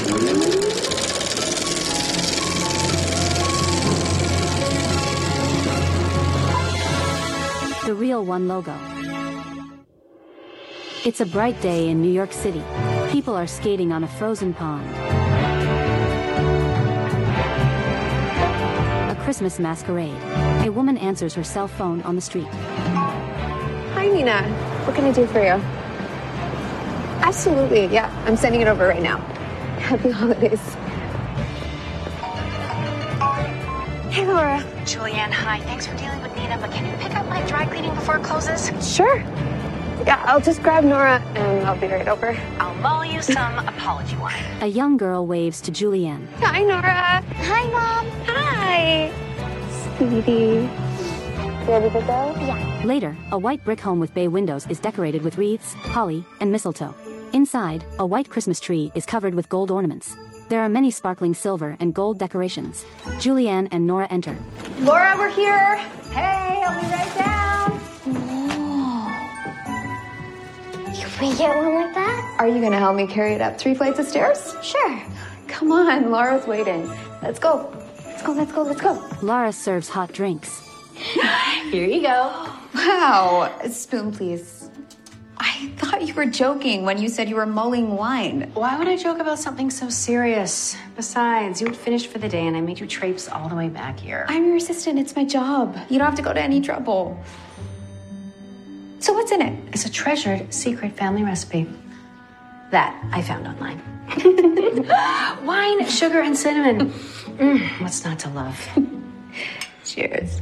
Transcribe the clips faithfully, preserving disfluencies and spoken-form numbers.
The Real One logo. It's a bright day in New York City. People are skating on a frozen pond. A Christmas masquerade. A woman answers her cell phone on the street. Hi, Nina. What can I do for you? Absolutely, yeah. I'm sending it over right now. Happy holidays. Hey, Laura. Julianne, hi. Thanks for dealing with Nina, but can you pick up my dry cleaning before it closes? Sure. Yeah, I'll just grab Nora and I'll be right over. I'll mull you some apology wine. A young girl waves to Julianne. Hi, Nora. Hi, Mom. Hi. Sweetie. Ready to go? Yeah. Later, a white brick home with bay windows is decorated with wreaths, holly, and mistletoe. Inside, a white Christmas tree is covered with gold ornaments. There are many sparkling silver and gold decorations. Julianne and Nora enter. Laura, we're here. Hey, I'll be right down. Can we get one like that? Are you going to help me carry it up three flights of stairs? Sure. Come on, Laura's waiting. Let's go. Let's go, let's go, let's go. Laura serves hot drinks. Here you go. Wow. A spoon, please. I thought you were joking when you said you were mulling wine. Why would I joke about something so serious? Besides, you had finished for the day and I made you traipse all the way back here. I'm your assistant. It's my job. You don't have to go to any trouble. So what's in it? It's a treasured secret family recipe that I found online. Wine, sugar, and cinnamon. Mm, what's not to love? Cheers.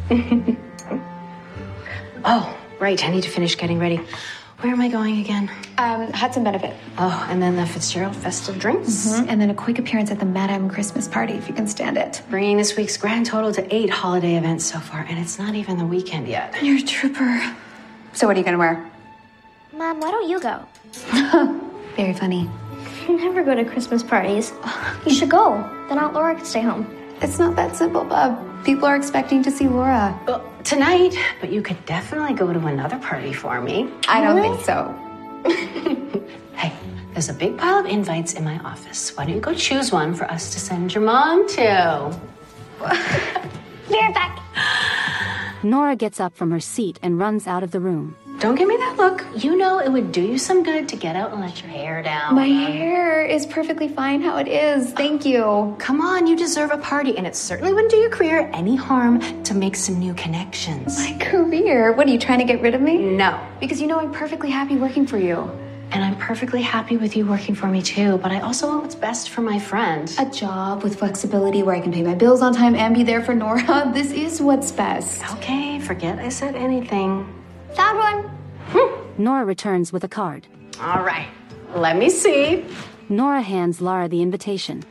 Oh, right. I need to finish getting ready. Where am I going again? Um, Hudson Benefit. Oh, and then the Fitzgerald festive drinks. Mm-hmm. And then a quick appearance at the Madame Christmas party, if you can stand it. Bringing this week's grand total to eight holiday events so far, and it's not even the weekend yet. You're a trooper. So what are you gonna wear? Mom, why don't you go? Very funny. You never go to Christmas parties. You should go. Then Aunt Laura can stay home. It's not that simple, Bob. People are expecting to see Laura. Well, tonight, but you could definitely go to another party for me. I don't Really? think so. Hey, there's a big pile of invites in my office. Why don't you go choose one for us to send your mom to? Be right back. Nora gets up from her seat and runs out of the room. Don't give me that look. You know it would do you some good to get out and let your hair down. My hair is perfectly fine how it is. Thank you. Come on, you deserve a party, and it certainly wouldn't do your career any harm to make some new connections. My career? What, are you trying to get rid of me? No. Because you know I'm perfectly happy working for you. And I'm perfectly happy with you working for me too, but I also want what's best for my friend. A job with flexibility where I can pay my bills on time and be there for Nora. This is what's best. Okay, forget I said anything. Found one. Nora returns with a card. All right, let me see. Nora hands Lara the invitation.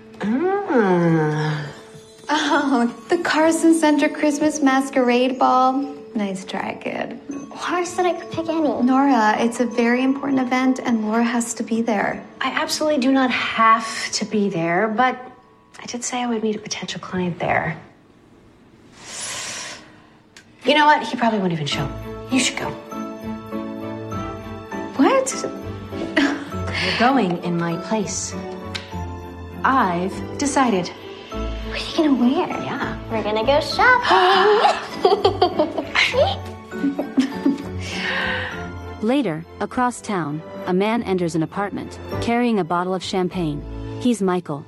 Ah. Oh, the Carson Center Christmas Masquerade Ball. Nice try, kid. Laura said I could pick any. Nora, it's a very important event and Laura has to be there. I absolutely do not have to be there, but I did say I would meet a potential client there. You know what? He probably won't even show. You should go. What? You're going in my place. I've decided. What are you gonna wear? Yeah. We're gonna go shopping. Later, across town, a man enters an apartment, carrying a bottle of champagne. He's Michael.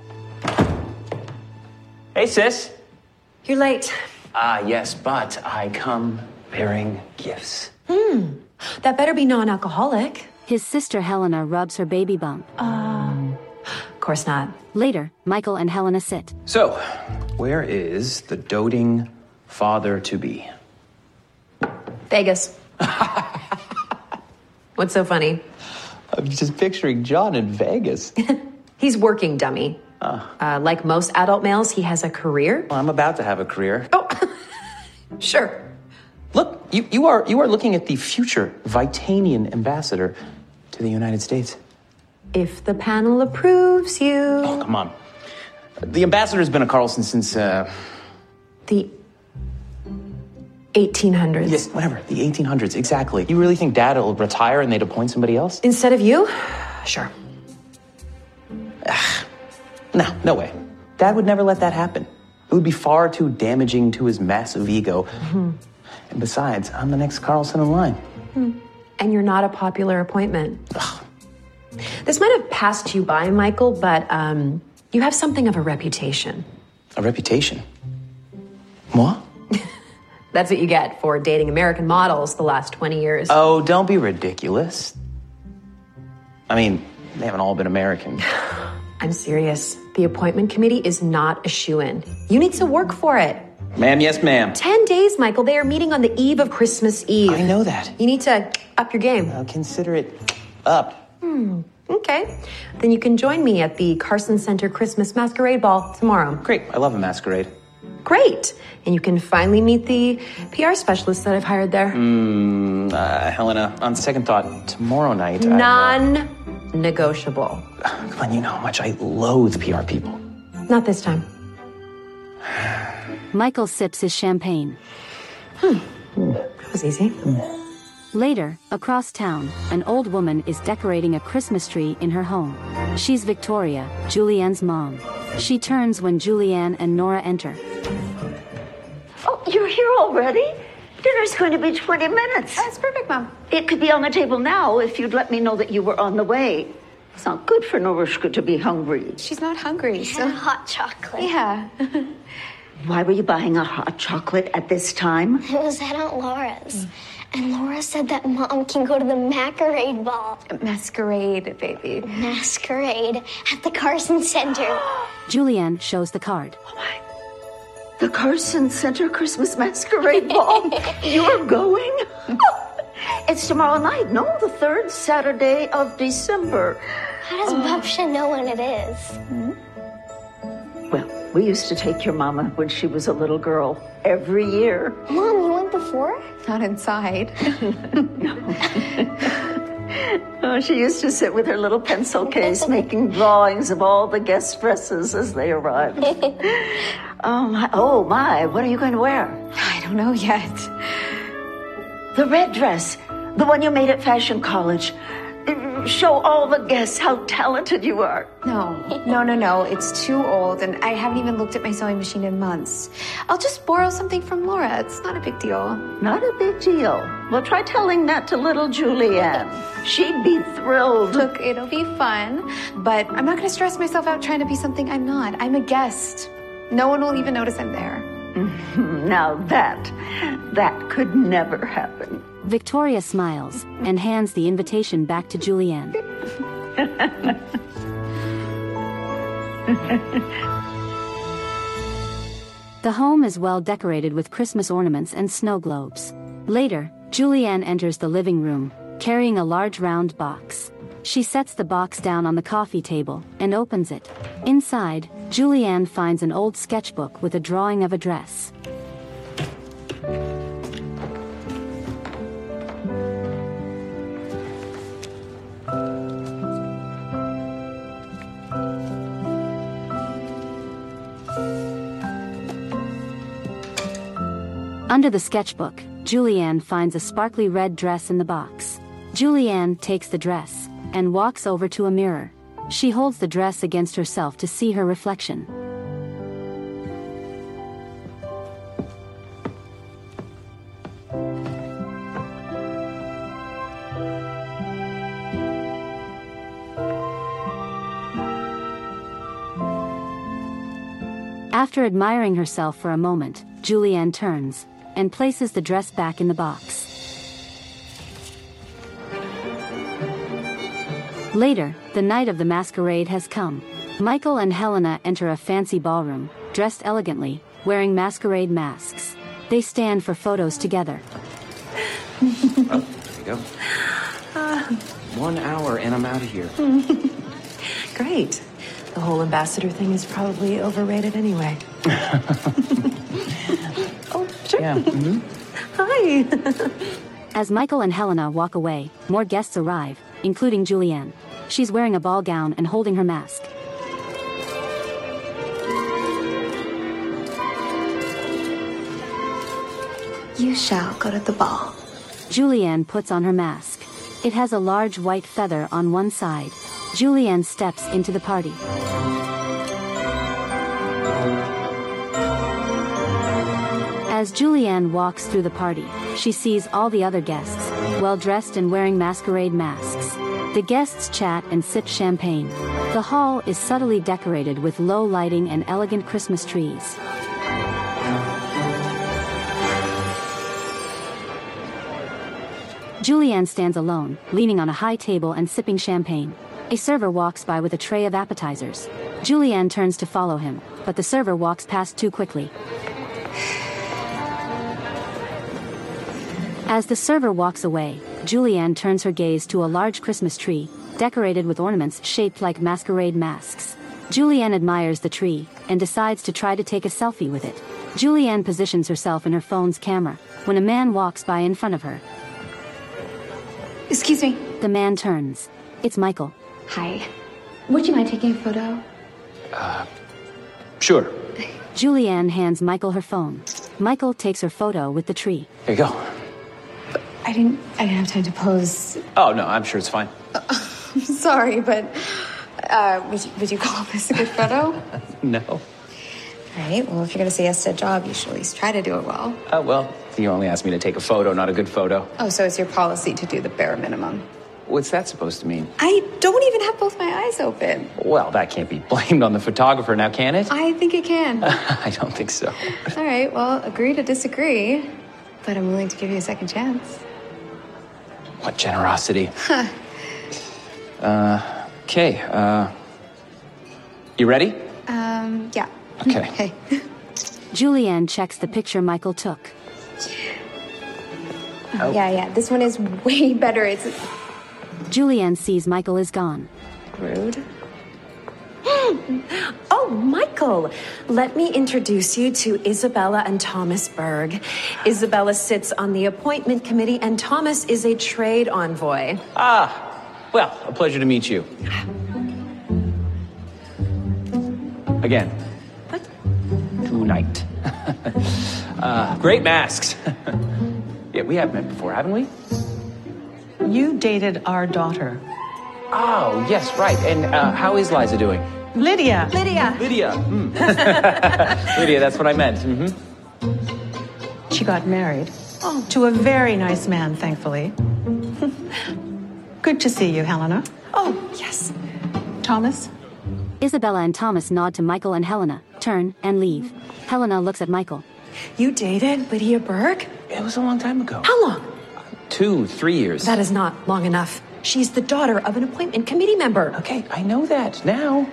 Hey, sis. You're late. Ah, yes, but I come bearing gifts. Hmm. That better be non-alcoholic. His sister Helena rubs her baby bump. Um, of course not. Later, Michael and Helena sit. So, where is the doting father-to-be? Vegas. What's so funny? I'm just picturing John in Vegas. He's working, dummy. Uh, uh, like most adult males, he has a career. Well, I'm about to have a career. Oh, sure. Look, you, you are you are looking at the future Vitanian ambassador to the United States. If the panel approves you. Oh, come on. The ambassador's been a Carlson since, uh... The eighteen hundreds. Yes, whatever. The eighteen hundreds, exactly. You really think Dad will retire and they'd appoint somebody else? Instead of you? Sure. Ugh. No, no way. Dad would never let that happen. It would be far too damaging to his massive ego. Mm-hmm. And besides, I'm the next Carlson in line. Mm. And you're not a popular appointment. Ugh. This might have passed you by, Michael, but um, you have something of a reputation. A reputation? What? That's what you get for dating American models the last twenty years. Oh, don't be ridiculous. I mean, they haven't all been American. I'm serious. The appointment committee is not a shoo-in. You need to work for it. Ma'am, yes, ma'am. Ten days, Michael. They are meeting on the eve of Christmas Eve. I know that. You need to up your game. I'll consider it up. Hmm. Okay. Then you can join me at the Carson Center Christmas Masquerade Ball tomorrow. Great. I love a masquerade. Great. And you can finally meet the P R specialist that I've hired there. Mm, uh, Helena, on second thought, tomorrow night... Non-negotiable. Uh... Come on, you know how much I loathe P R people. Not this time. Michael sips his champagne. Hmm. That was easy. Later, across town, an old woman is decorating a Christmas tree in her home. She's Victoria, Julianne's mom. She turns when Julianne and Nora enter. Oh, you're here already? Dinner's going to be twenty minutes. That's perfect, Mom. It could be on the table now if you'd let me know that you were on the way. It's not good for Norushka to be hungry. She's not hungry, so... And hot chocolate. Yeah. Why were you buying a hot chocolate at this time? It was at Aunt Laura's. And Laura said that Mom can go to the masquerade ball. Masquerade, baby. Masquerade at the Carson Center. Julianne shows the card. Oh my. The Carson Center Christmas Masquerade Ball? You're going? It's tomorrow night, no? The third Saturday of December. How does uh, Babsha know when it is? Hmm? Well, we used to take your mama when she was a little girl every year. Mom, you went before? Not inside. Oh, she used to sit with her little pencil case making drawings of all the guest dresses as they arrived. Oh, my, oh, my, what are you going to wear? I don't know yet. The red dress, the one you made at Fashion College. Show all the guests how talented you are. No, no, no, no. It's too old, and I haven't even looked at my sewing machine in months. I'll just borrow something from Laura. It's not a big deal. Not a big deal. Well, try telling that to little Julianne. She'd be thrilled. Look, it'll be fun, but I'm not going to stress myself out trying to be something I'm not. I'm a guest. No one will even notice I'm there. Now that, that could never happen. Victoria smiles and hands the invitation back to Julianne. The home is well decorated with Christmas ornaments and snow globes. Later, Julianne enters the living room, carrying a large round box. She sets the box down on the coffee table and opens it. Inside, Julianne finds an old sketchbook with a drawing of a dress. Under the sketchbook, Julianne finds a sparkly red dress in the box. Julianne takes the dress and walks over to a mirror. She holds the dress against herself to see her reflection. After admiring herself for a moment, Julianne turns and places the dress back in the box. Later, the night of the masquerade has come. Michael and Helena enter a fancy ballroom, dressed elegantly, wearing masquerade masks. They stand for photos together. Oh, there you go. Uh, One hour and I'm out of here. Great. The whole ambassador thing is probably overrated anyway. Oh, sure. Yeah. Mm-hmm. Hi. As Michael and Helena walk away, more guests arrive, including Julianne. She's wearing a ball gown and holding her mask. You shall go to the ball. Julianne puts on her mask. It has a large white feather on one side. Julianne steps into the party. As Julianne walks through the party, she sees all the other guests, well-dressed and wearing masquerade masks. The guests chat and sip champagne. The hall is subtly decorated with low lighting and elegant Christmas trees. Julianne stands alone, leaning on a high table and sipping champagne. A server walks by with a tray of appetizers. Julianne turns to follow him, but the server walks past too quickly. As the server walks away, Julianne turns her gaze to a large Christmas tree, decorated with ornaments shaped like masquerade masks. Julianne admires the tree, and decides to try to take a selfie with it. Julianne positions herself in her phone's camera, when a man walks by in front of her. Excuse me. The man turns. It's Michael. Hi. Would you mind taking a photo? Uh, sure. Julianne hands Michael her phone. Michael takes her photo with the tree. Here you go. I didn't I didn't have time to pose. Oh, no, I'm sure it's fine. Uh, I'm sorry, but uh, would, you, would you call this a good photo? No. All right, well, if you're going to say yes to a job, you should at least try to do it well. Oh, uh, well, you only asked me to take a photo, not a good photo. Oh, so it's your policy to do the bare minimum. What's that supposed to mean? I don't even have both my eyes open. Well, that can't be blamed on the photographer now, can it? I think it can. I don't think so. All right, well, agree to disagree, but I'm willing to give you a second chance. What generosity. Huh. Uh, okay, uh... You ready? Um, yeah. Okay. Okay. Julianne checks the picture Michael took. Oh. Yeah, yeah, this one is way better. It's... Julianne sees Michael is gone. Rude. Oh, Michael, let me introduce you to Isabella and Thomas Berg. Isabella sits on the appointment committee, and Thomas is a trade envoy. Ah, well, a pleasure to meet you. Again. What? Tonight. uh, great masks. Yeah, we have met before, haven't we? You dated our daughter. Oh, yes, right. And uh, how is Liza doing? Lydia. Lydia. Lydia. Mm. Lydia, that's what I meant. Mm-hmm. She got married. Oh. To a very nice man, thankfully. Good to see you, Helena. Oh, yes. Thomas? Isabella and Thomas nod to Michael and Helena, turn, and leave. Helena looks at Michael. You dated Lydia Berg? It was a long time ago. How long? Two, three years. That is not long enough. She's the daughter of an appointment committee member. Okay, I know that now.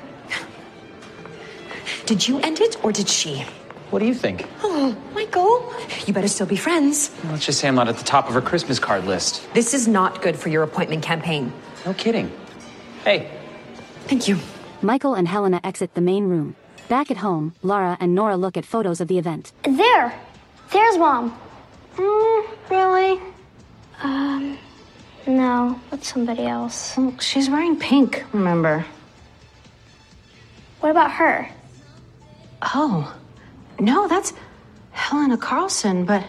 Did you end it, or did she? What do you think? Oh, Michael, you better still be friends. Well, let's just say I'm not at the top of her Christmas card list. This is not good for your appointment campaign. No kidding. Hey. Thank you. Michael and Helena exit the main room. Back at home, Laura and Nora look at photos of the event. There! There's Mom. Mm, really? Um, no, it's somebody else. Well, she's wearing pink, remember? What about her? Oh, no, that's Helena Carlson, but...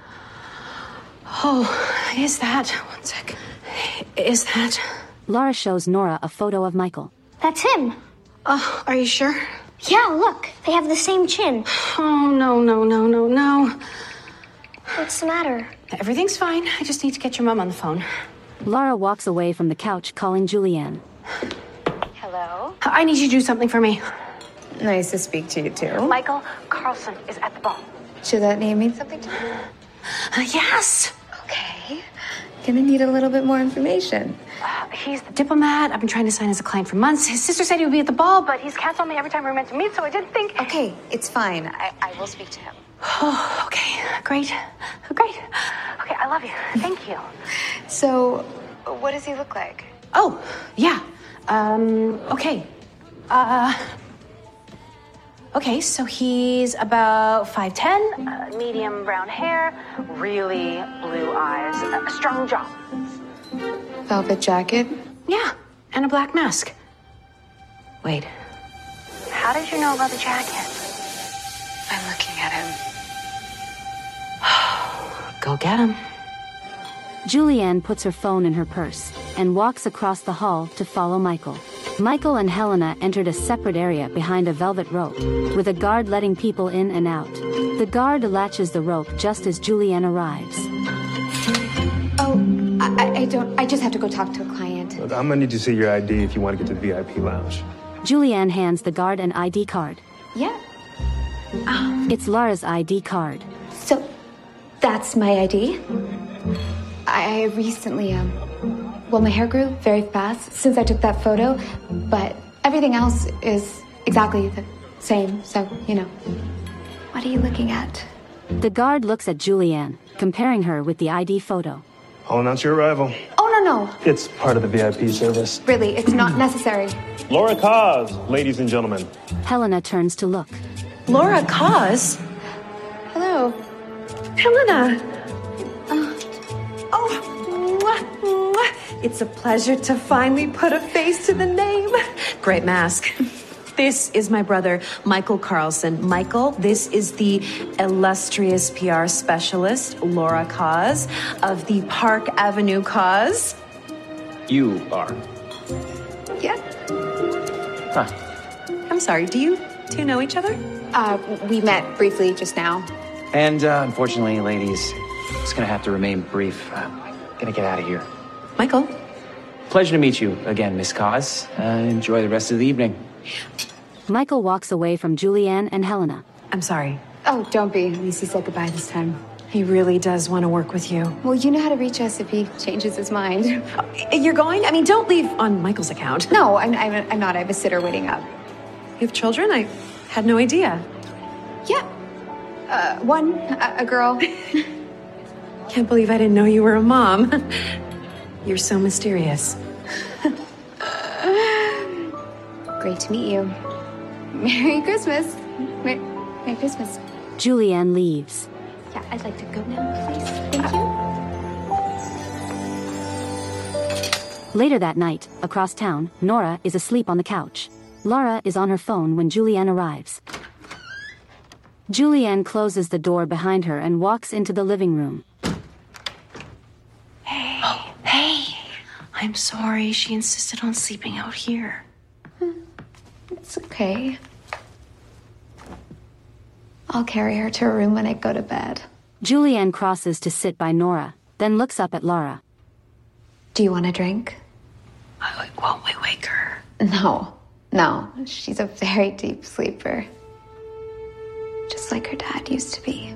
Oh, is that... One sec. Is that... Laura shows Nora a photo of Michael. That's him. Oh, are you sure? Yeah, look, they have the same chin. Oh, no, no, no, no, no. What's the matter? Everything's fine. I just need to get your mom on the phone. Laura walks away from the couch, calling Julianne. Hello? I need you to do something for me. Nice to speak to you, too. Michael Carlson is at the ball. Should that name mean something to you? Uh, yes. Okay. Gonna need a little bit more information. Uh, he's the diplomat. I've been trying to sign as a client for months. His sister said he would be at the ball, but he's canceled me every time we were meant to meet, so I didn't think... Okay, it's fine. I, I will speak to him. Oh, okay. Great. Great. Okay, I love you. Thank you. So, what does he look like? Oh, yeah. Um, okay. Uh... Okay, so he's about five ten, uh, medium brown hair, really blue eyes, a strong jaw. Velvet jacket? Yeah, and a black mask. Wait, how did you know about the jacket? I'm looking at him. Go get him. Julianne puts her phone in her purse and walks across the hall to follow Michael. Michael and Helena entered a separate area behind a velvet rope, with a guard letting people in and out. The guard latches the rope just as Julianne arrives. Oh, I, I don't. I just have to go talk to a client. Look, I'm gonna need to see your I D if you want to get to the V I P lounge. Julianne hands the guard an I D card. Yeah. Um, it's Laura's I D card. So, that's my I D? I recently, um, well, my hair grew very fast since I took that photo, but everything else is exactly the same, so, you know. What are you looking at? The guard looks at Julianne, comparing her with the I D photo. I'll announce your arrival. Oh, no, no. It's part of the V I P service. Really, it's not necessary. Laura Cause, ladies and gentlemen. Helena turns to look. Laura Cause? Hello. Helena. Uh, oh, mwah, mwah. It's a pleasure to finally put a face to the name. Great mask. This is my brother, Michael Carlson. Michael, this is the illustrious P R specialist, Laura Cause, of the Park Avenue Cause. You are. Yeah. Huh. I'm sorry, do you two know each other? Uh, we met briefly just now. And uh, unfortunately, ladies, it's gonna have to remain brief. Uh, gonna get out of here. Michael. Pleasure to meet you again, Miss Cause. Uh, enjoy the rest of the evening. Michael walks away from Julianne and Helena. I'm sorry. Oh, don't be. At least he said goodbye this time. He really does want to work with you. Well, you know how to reach us if he changes his mind. You're going? I mean, don't leave on Michael's account. No, I'm, I'm, I'm not. I have a sitter waiting up. You have children? I had no idea. Yeah. Uh, one, a, a girl. Can't believe I didn't know you were a mom. You're so mysterious. Great to meet you. Merry Christmas. Merry, Merry Christmas. Julianne leaves. Yeah, I'd like to go now, please. Thank you. Later that night, across town, Nora is asleep on the couch. Laura is on her phone when Julianne arrives. Julianne closes the door behind her and walks into the living room. Hey. Oh, hey. I'm sorry she insisted on sleeping out here. It's okay. I'll carry her to her room when I go to bed. Julianne crosses to sit by Nora, then looks up at Laura. Do you want a drink? I, won't we wake her? No, no. She's a very deep sleeper. Just like her dad used to be.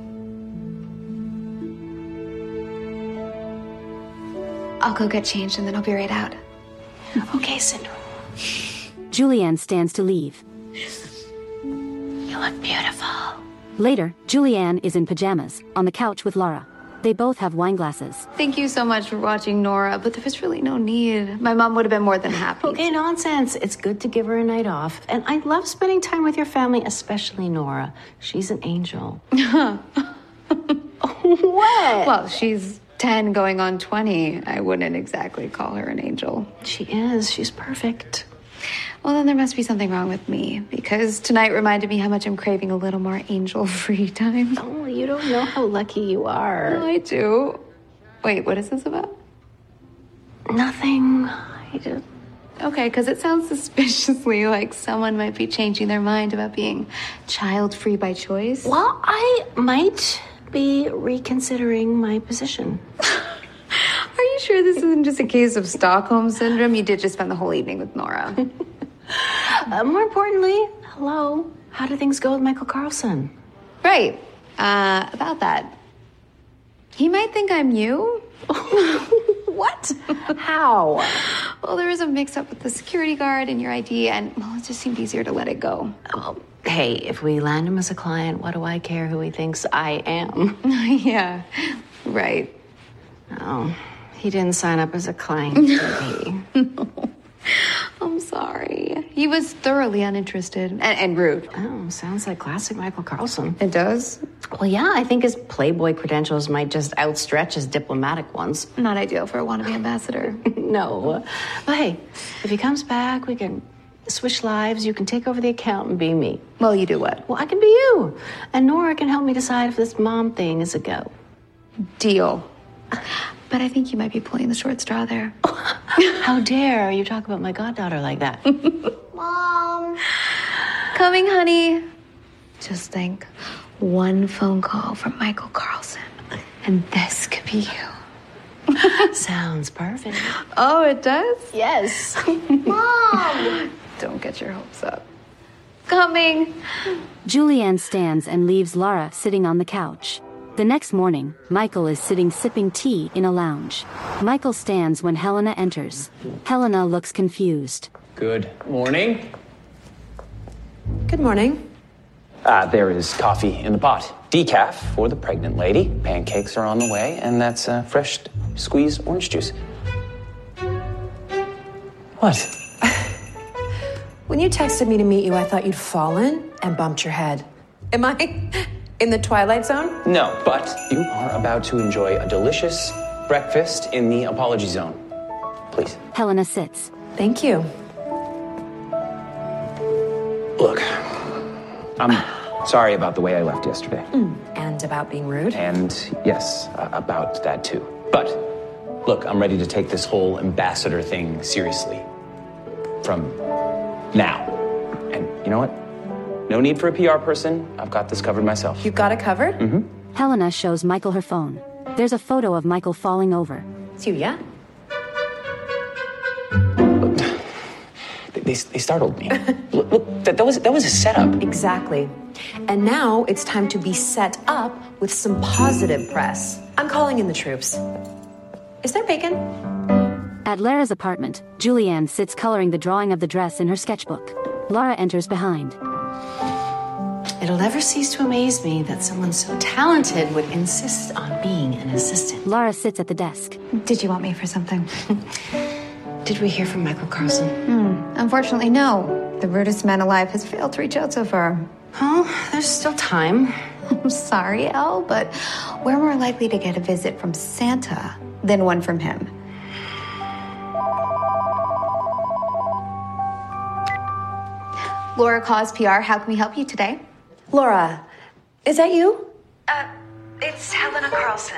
I'll go get changed and then I'll be right out. Okay, Cinderella. Julianne stands to leave. You look beautiful. Later, Julianne is in pajamas, on the couch with Laura. They both have wine glasses. Thank you so much for watching Nora, but there was really no need. My mom would have been more than happy. Okay, nonsense. It's good to give her a night off. And I love spending time with your family, especially Nora. She's an angel. What? Well, she's ten going on twenty. I wouldn't exactly call her an angel. She is. She's perfect. Well, then there must be something wrong with me, because tonight reminded me how much I'm craving a little more angel-free time. Oh, you don't know how lucky you are. Oh, I do. Wait, what is this about? Nothing. I just... Okay, because it sounds suspiciously like someone might be changing their mind about being child-free by choice. Well, I might be reconsidering my position. Are you sure this isn't just a case of Stockholm Syndrome? You did just spend the whole evening with Nora. uh, more importantly, hello, how do things go with Michael Carlson? Right. Uh, about that. He might think I'm you. What? How? Well, there was a mix-up with the security guard and your I D, and, well, it just seemed easier to let it go. Oh, hey, if we land him as a client, what do I care who he thinks I am? Yeah, right. Oh, he didn't sign up as a client, did he? No. I'm sorry. He was thoroughly uninterested and, and rude. Oh, sounds like classic Michael Carlson. It does? Well, yeah, I think his Playboy credentials might just outstretch his diplomatic ones. Not ideal for a wannabe ambassador. No. But hey, if he comes back, we can switch lives. You can take over the account and be me. Well, you do what? Well, I can be you. And Nora can help me decide if this mom thing is a go. Deal. But I think you might be pulling the short straw there. How dare you talk about my goddaughter like that? Mom. Coming, honey. Just think, one phone call from Michael Carlson, and this could be you. Sounds perfect. Oh, it does? Yes. Mom! Don't get your hopes up. Coming. Julianne stands and leaves Lara sitting on the couch. The next morning, Michael is sitting sipping tea in a lounge. Michael stands when Helena enters. Helena looks confused. Good morning. Good morning. Uh, there is coffee in the pot. Decaf for the pregnant lady. Pancakes are on the way, and that's uh, fresh squeezed orange juice. What? When you texted me to meet you, I thought you'd fallen and bumped your head. Am I in the Twilight Zone? No, but you are about to enjoy a delicious breakfast in the apology zone. Please. Helena sits. Thank you. Look, I'm sorry about the way I left yesterday. Mm. And about being rude? And yes, uh, about that too. But look, I'm ready to take this whole ambassador thing seriously. From now. And you know what? No need for a P R person. I've got this covered myself. You got it covered? Mm-hmm. Helena shows Michael her phone. There's a photo of Michael falling over. It's you, yeah? They, they, they startled me. look, look that, that was that was a setup. Exactly. And now it's time to be set up with some positive press. I'm calling in the troops. Is there bacon? At Lara's apartment, Julianne sits coloring the drawing of the dress in her sketchbook. Lara enters behind. It'll never cease to amaze me that someone so talented would insist on being an assistant. Lara sits at the desk. Did you want me for something? Did we hear from Michael Carlson? Hmm. Unfortunately, no. The rudest man alive has failed to reach out so far. Oh, there's still time. I'm sorry, Elle, but we're more likely to get a visit from Santa than one from him. Laura Cause P R, how can we help you today? Laura, is that you? Uh, it's Helena Carlson.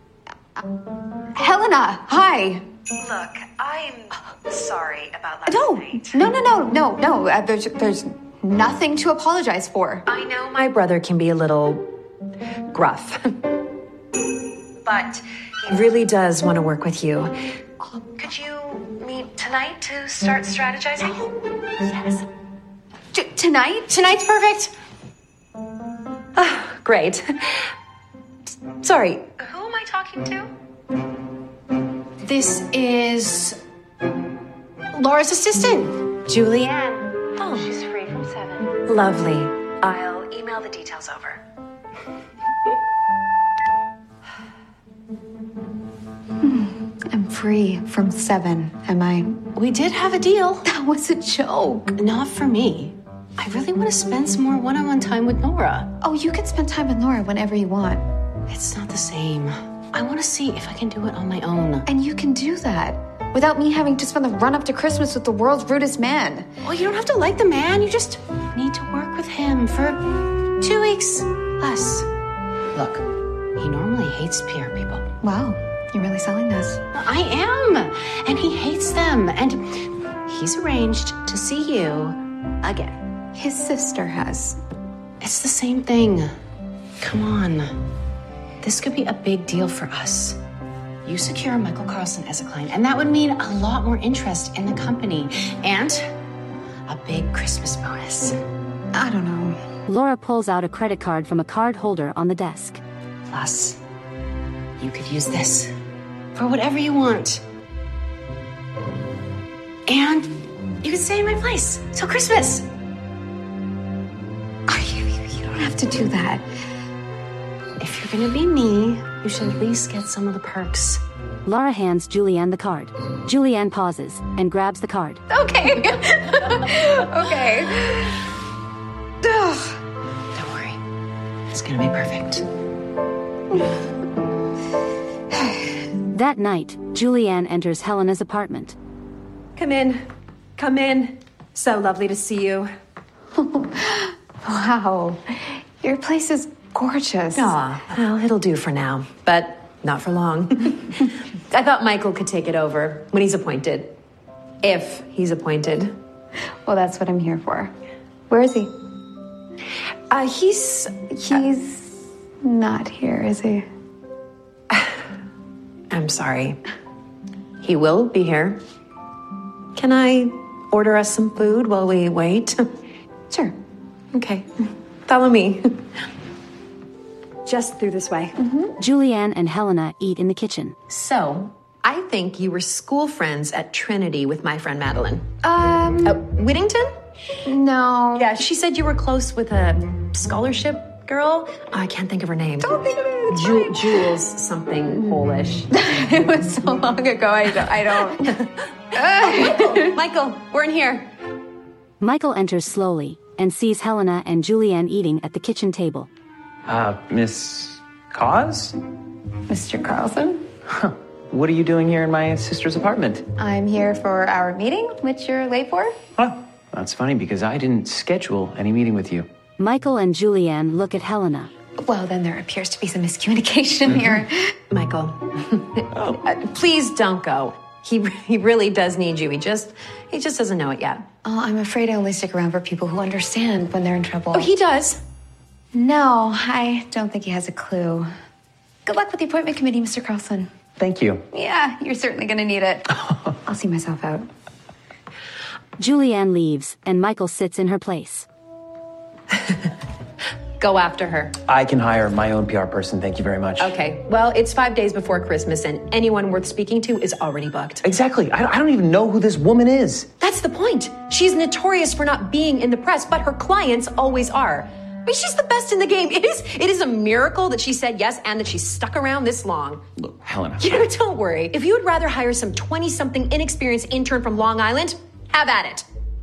Helena, hi. Look, I'm sorry about last No, night. no, no, no, no, no. Uh, there's, there's nothing to apologize for. I know My brother can be a little gruff. but He really does want to work with you. could you meet tonight to start strategizing? Yes. T- tonight? Tonight's perfect. Ah, great. Sorry. Who am I talking to? This is Laura's assistant, Julianne. Oh, she's free from seven. Lovely. I'll email the details over. I'm free from seven, am I? We did have a deal. That was a joke. Not for me. I really want to spend some more one-on-one time with Nora. Oh, you can spend time with Nora whenever you want. It's not the same. I want to see if I can do it on my own. And you can do that without me having to spend the run-up to Christmas with the world's rudest man. Well, you don't have to like the man. You just need to work with him for two weeks less. Look, he normally hates P R people. Wow, you're really selling this. I am. And he hates them. And he's arranged to see you again. His sister has. It's the same thing. Come on. This could be a big deal for us. You secure Michael Carlson as a client, and that would mean a lot more interest in the company and a big Christmas bonus. I don't know. Laura pulls out a credit card from a card holder on the desk. Plus, you could use this for whatever you want. And you could stay in my place till Christmas. Are you, you don't have to do that. If you're gonna be me, you should at least get some of the perks. Laura hands Julianne the card. Julianne pauses and grabs the card. Okay. Okay. Ugh. Don't worry. It's gonna be perfect. That night, Julianne enters Helena's apartment. Come in. Come in. So lovely to see you. Wow. Your place is gorgeous. Aw, well, it'll do for now, but not for long. I thought Michael could take it over when he's appointed. If he's appointed. Well, that's what I'm here for. Where is he? Uh, he's... He's not here, is he? I'm sorry. He will be here. Can I order us some food while we wait? Sure. Okay. Follow me. Just through this way. Mm-hmm. Julianne and Helena eat in the kitchen. So, I think you were school friends at Trinity with my friend Madeline. Um, Uh, Whittington? no. Yeah, she said you were close with a scholarship girl. Oh, I can't think of her name. Don't think of it. It's Ju- fine. Jules something Polish. It was so long ago, I don't. I don't. Michael, Michael, we're in here. Michael enters slowly and sees Helena and Julianne eating at the kitchen table. Uh, Miss Cause? Mister Carlson? Huh. What are you doing here in my sister's apartment? I'm here for our meeting, which you're late for. Huh. That's funny because I didn't schedule any meeting with you. Michael and Julianne look at Helena. Well, then there appears to be some miscommunication here. Michael, uh, please don't go. He he really does need you. He just he just doesn't know it yet. Oh, I'm afraid I only stick around for people who understand when they're in trouble. Oh, he does. No, I don't think he has a clue. Good luck with the appointment committee, Mister Carlson. Thank you. Yeah, you're certainly going to need it. I'll see myself out. Julianne leaves, and Michael sits in her place. Go after her. I can hire my own P R person, thank you very much. Okay, well, it's five days before Christmas, and anyone worth speaking to is already booked. Exactly. I, I don't even know who this woman is. That's the point. She's notorious for not being in the press, but her clients always are. I mean, she's the best in the game. It is it is a miracle that she said yes and that she stuck around this long. Look, Helena. You know, don't worry. If you would rather hire some twenty-something inexperienced intern from Long Island, have at it.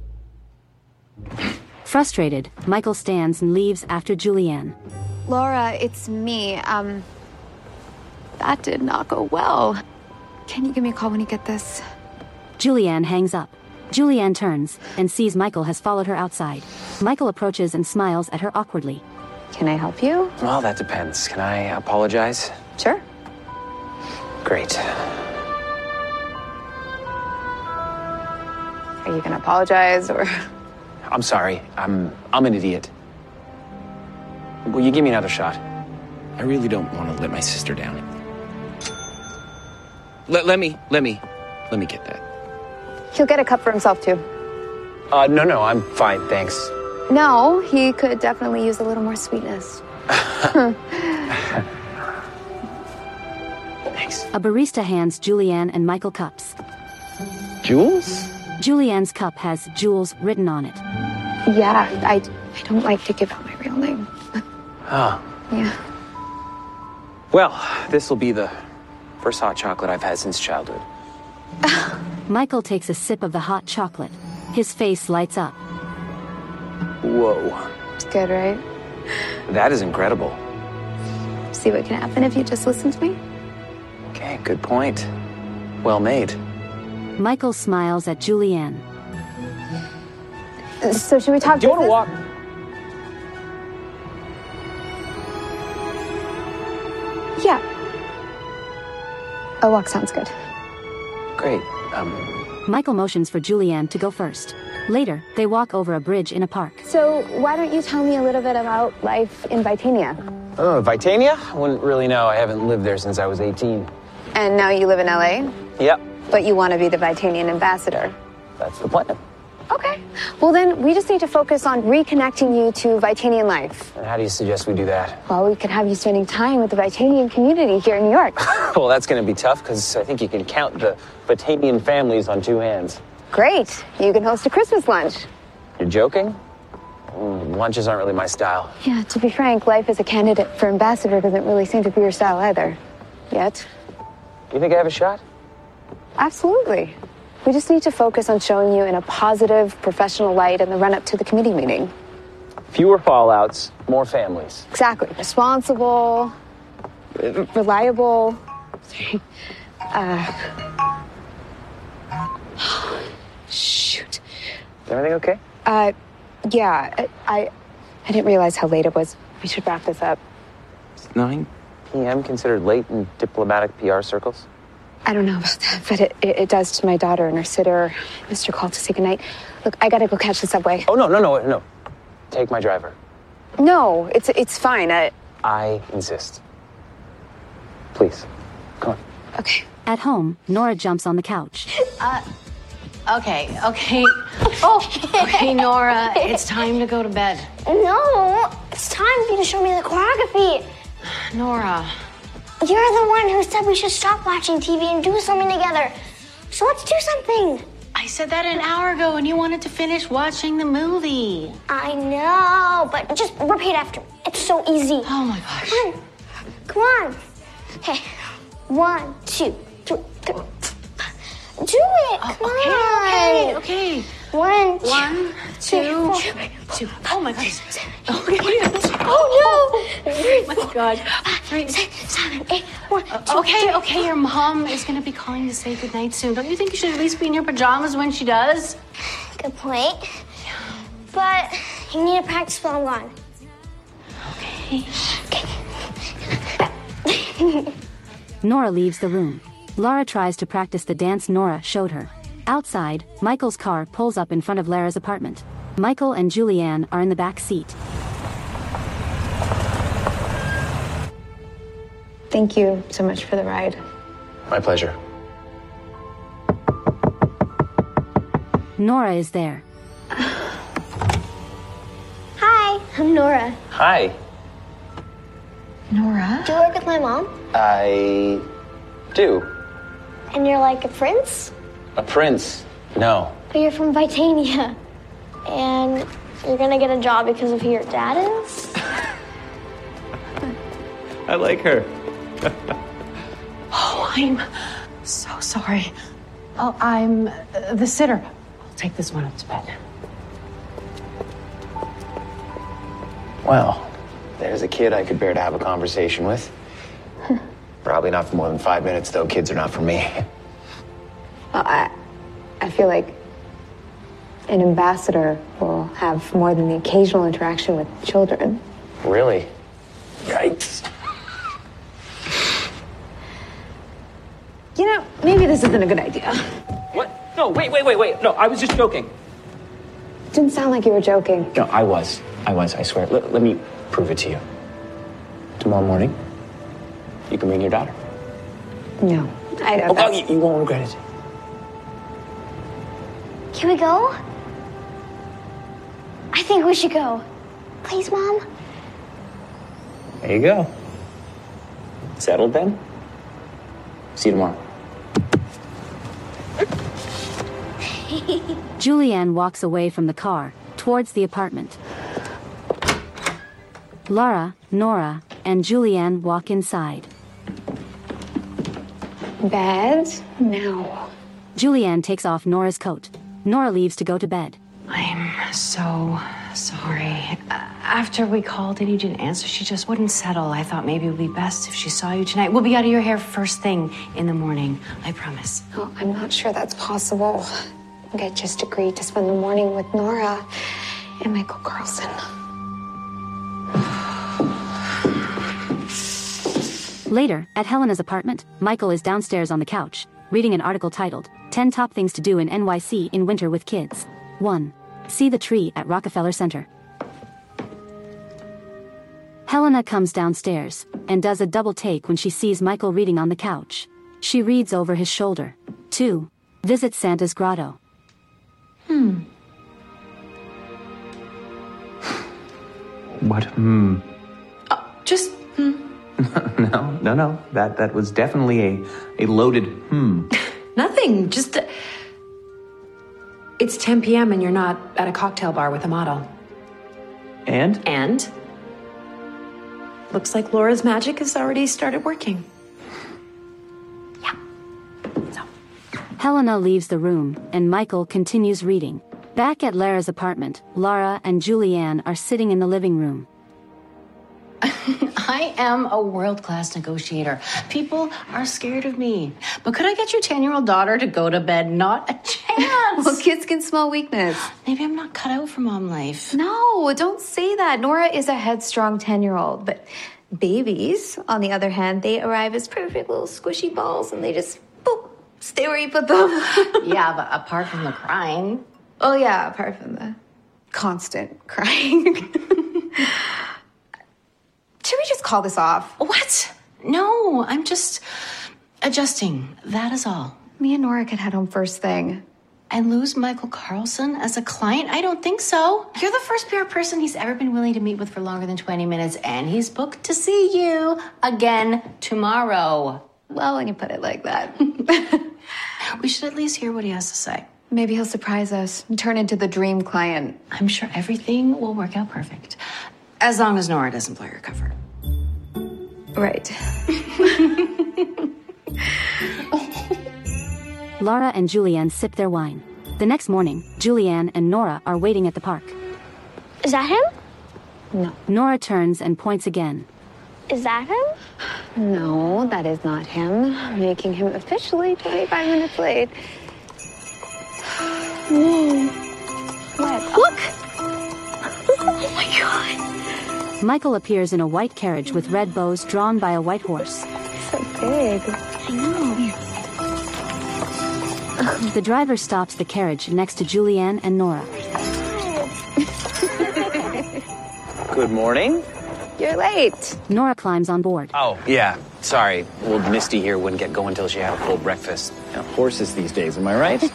Frustrated, Michael stands and leaves after Julianne. Laura, it's me. Um, that did not go well. Can you give me a call when you get this? Julianne hangs up. Julianne turns and sees Michael has followed her outside. Michael approaches and smiles at her awkwardly. Can I help you? Well, that depends. Can I apologize? Sure. Great. Are you gonna apologize or? I'm sorry. I'm I'm an idiot. Will you give me another shot? I really don't want to let my sister down. Let, let me, let me, let me get that. He'll get a cup for himself too. Uh, no, no, I'm fine, thanks. No, he could definitely use a little more sweetness. Thanks. A barista hands Julianne and Michael cups. Jules? Julianne's cup has Jules written on it. Yeah, I, I don't like to give out my real name. Oh. Yeah. Well, this will be the first hot chocolate I've had since childhood. Michael takes a sip of the hot chocolate. His face lights up. Whoa. It's good, right? That is incredible. See what can happen if you just listen to me? Okay, good point. Well made. Michael smiles at Julianne. So should we talk Do you want to walk? Yeah. A walk sounds good. Great. Um, Michael motions for Julianne to go first. Later, they walk over a bridge in a park. So why don't you tell me a little bit about life in Vitania? oh, Vitania? I wouldn't really know. I haven't lived there since I was eighteen. And now you live in L A? Yep. But you want to be the Vitanian ambassador. That's the plan. Okay. Well, then we just need to focus on reconnecting you to Vitanian life. And how do you suggest we do that? Well, we could have you spending time with the Vitanian community here in New York. Well, that's going to be tough because I think you can count the Vitanian families on two hands. Great. You can host a Christmas lunch. You're joking? Mm, lunches aren't really my style. Yeah, to be frank, life as a candidate for ambassador doesn't really seem to be your style either. Yet. You think I have a shot? Absolutely. We just need to focus on showing you in a positive, professional light in the run-up to the committee meeting. Fewer fallouts, more families. Exactly. Responsible, r- reliable. uh, shoot. Is everything okay? Uh, yeah, I, I, I didn't realize how late it was. We should wrap this up. Is nine p m considered late in diplomatic P R circles? I don't know about that, but it, it, it does to my daughter and her sitter. Mister called to say goodnight. Look, I gotta go catch the subway. Oh, no, no, no, no. Take my driver. No, it's it's fine. I... I insist. Please, come on. Okay. At home, Nora jumps on the couch. Uh, okay, okay. Oh, okay, Nora, it's time to go to bed. No, it's time for you to show me the choreography. Nora. You're the one who said we should stop watching T V and do something together. So let's do something. I said that an hour ago and you wanted to finish watching the movie. I know, but just repeat after me. It's so easy. Oh my gosh. Come on. Come on. Okay. One, two, three, three. Do it. Come okay, on. okay, okay. One, One, two, two. Oh my gosh. Okay. Oh no. Oh my God. Three, six, seven, eight, one, two, Okay, three. okay, your mom is gonna be calling to say goodnight soon. Don't you think you should at least be in your pajamas when she does? Good point. But you need to practice while I'm gone. Okay. Okay. Nora leaves the room. Lara tries to practice the dance Nora showed her. Outside, Michael's car pulls up in front of Lara's apartment. Michael and Julianne are in the back seat. Thank you so much for the ride. My pleasure. Nora is there. Hi, I'm Nora. Hi. Nora? Do you work with my mom? I do. And you're like a prince? A prince? No. But you're from Vitania. And you're gonna get a job because of who your dad is? I like her. Oh, I'm so sorry. Oh, I'm uh, the sitter. I'll take this one up to bed. Well, there's a kid I could bear to have a conversation with. Probably not for more than five minutes, though. Kids are not for me. Well, I, I feel like an ambassador will have more than the occasional interaction with children. Really? Yikes. You know, maybe this isn't a good idea. What? No, wait, wait, wait, wait. No, I was just joking. Didn't sound like you were joking. No, I was. I was, I swear. Let, let me prove it to you. Tomorrow morning, you can bring your daughter. No, I don't. Oh, oh, you, you won't regret it. Can we go? I think we should go. Please, Mom? There you go. Settled then? See you tomorrow. Julianne walks away from the car, towards the apartment. Lara, Nora, and Julianne walk inside. Bed now. Julianne takes off Nora's coat. Nora leaves to go to bed. I'm so sorry. Uh, after we called and you didn't answer, she just wouldn't settle. I thought maybe it would be best if she saw you tonight. We'll be out of your hair first thing in the morning. I promise. Oh, I'm not sure that's possible. I think I just agreed to spend the morning with Nora and Michael Carlson. Later, at Helena's apartment, Michael is downstairs on the couch, reading an article titled, ten Top Things to Do in N Y C in Winter with Kids. one. See the tree at Rockefeller Center. Helena comes downstairs, and does a double take when she sees Michael reading on the couch. She reads over his shoulder. two. Visit Santa's grotto. Hmm. What? Hmm. Uh, just, hmm. no, no, no. That that was definitely a, a loaded hmm. Nothing, just... Uh, it's ten p.m. and you're not at a cocktail bar with a model. And? And? Looks like Laura's magic has already started working. Yeah. So. Helena leaves the room, and Michael continues reading. Back at Lara's apartment, Lara and Julianne are sitting in the living room. I am a world-class negotiator. People are scared of me. But could I get your ten-year-old daughter to go to bed? Not a chance. Well, kids can smell weakness. Maybe I'm not cut out for mom life. No, don't say that. Nora is a headstrong ten-year-old, but babies, on the other hand, they arrive as perfect little squishy balls and they just, boop, stay where you put them. Yeah, but apart from the crying. Oh, yeah, apart from the constant crying. call this off. What? No, I'm just adjusting. That is all. Me and Nora could head home first thing. And lose Michael Carlson as a client? I don't think so. You're the first P R person he's ever been willing to meet with for longer than twenty minutes, and he's booked to see you again tomorrow. Well, when you put it like that. We should at least hear what he has to say. Maybe he'll surprise us and turn into the dream client. I'm sure everything will work out perfect. As long as Nora doesn't blow your cover. Right. Laura and Julianne sip their wine. The next morning, Julianne and Nora are waiting at the park. Is that him? No. Nora turns and points again. Is that him? No, that is not him. Making him officially twenty-five minutes late. Whoa. What? Look! Oh my god. Michael appears in a white carriage with red bows drawn by a white horse. So big. I know. The driver stops the carriage next to Julianne and Nora. Good morning. You're late. Nora climbs on board. Oh, yeah. Sorry. Old Misty here wouldn't get going until she had a full breakfast. You know, horses these days, am I right?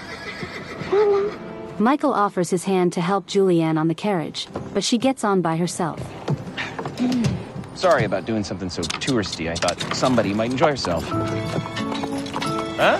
Michael offers his hand to help Julianne on the carriage, but she gets on by herself. Sorry about doing something so touristy. I thought somebody might enjoy herself. Huh?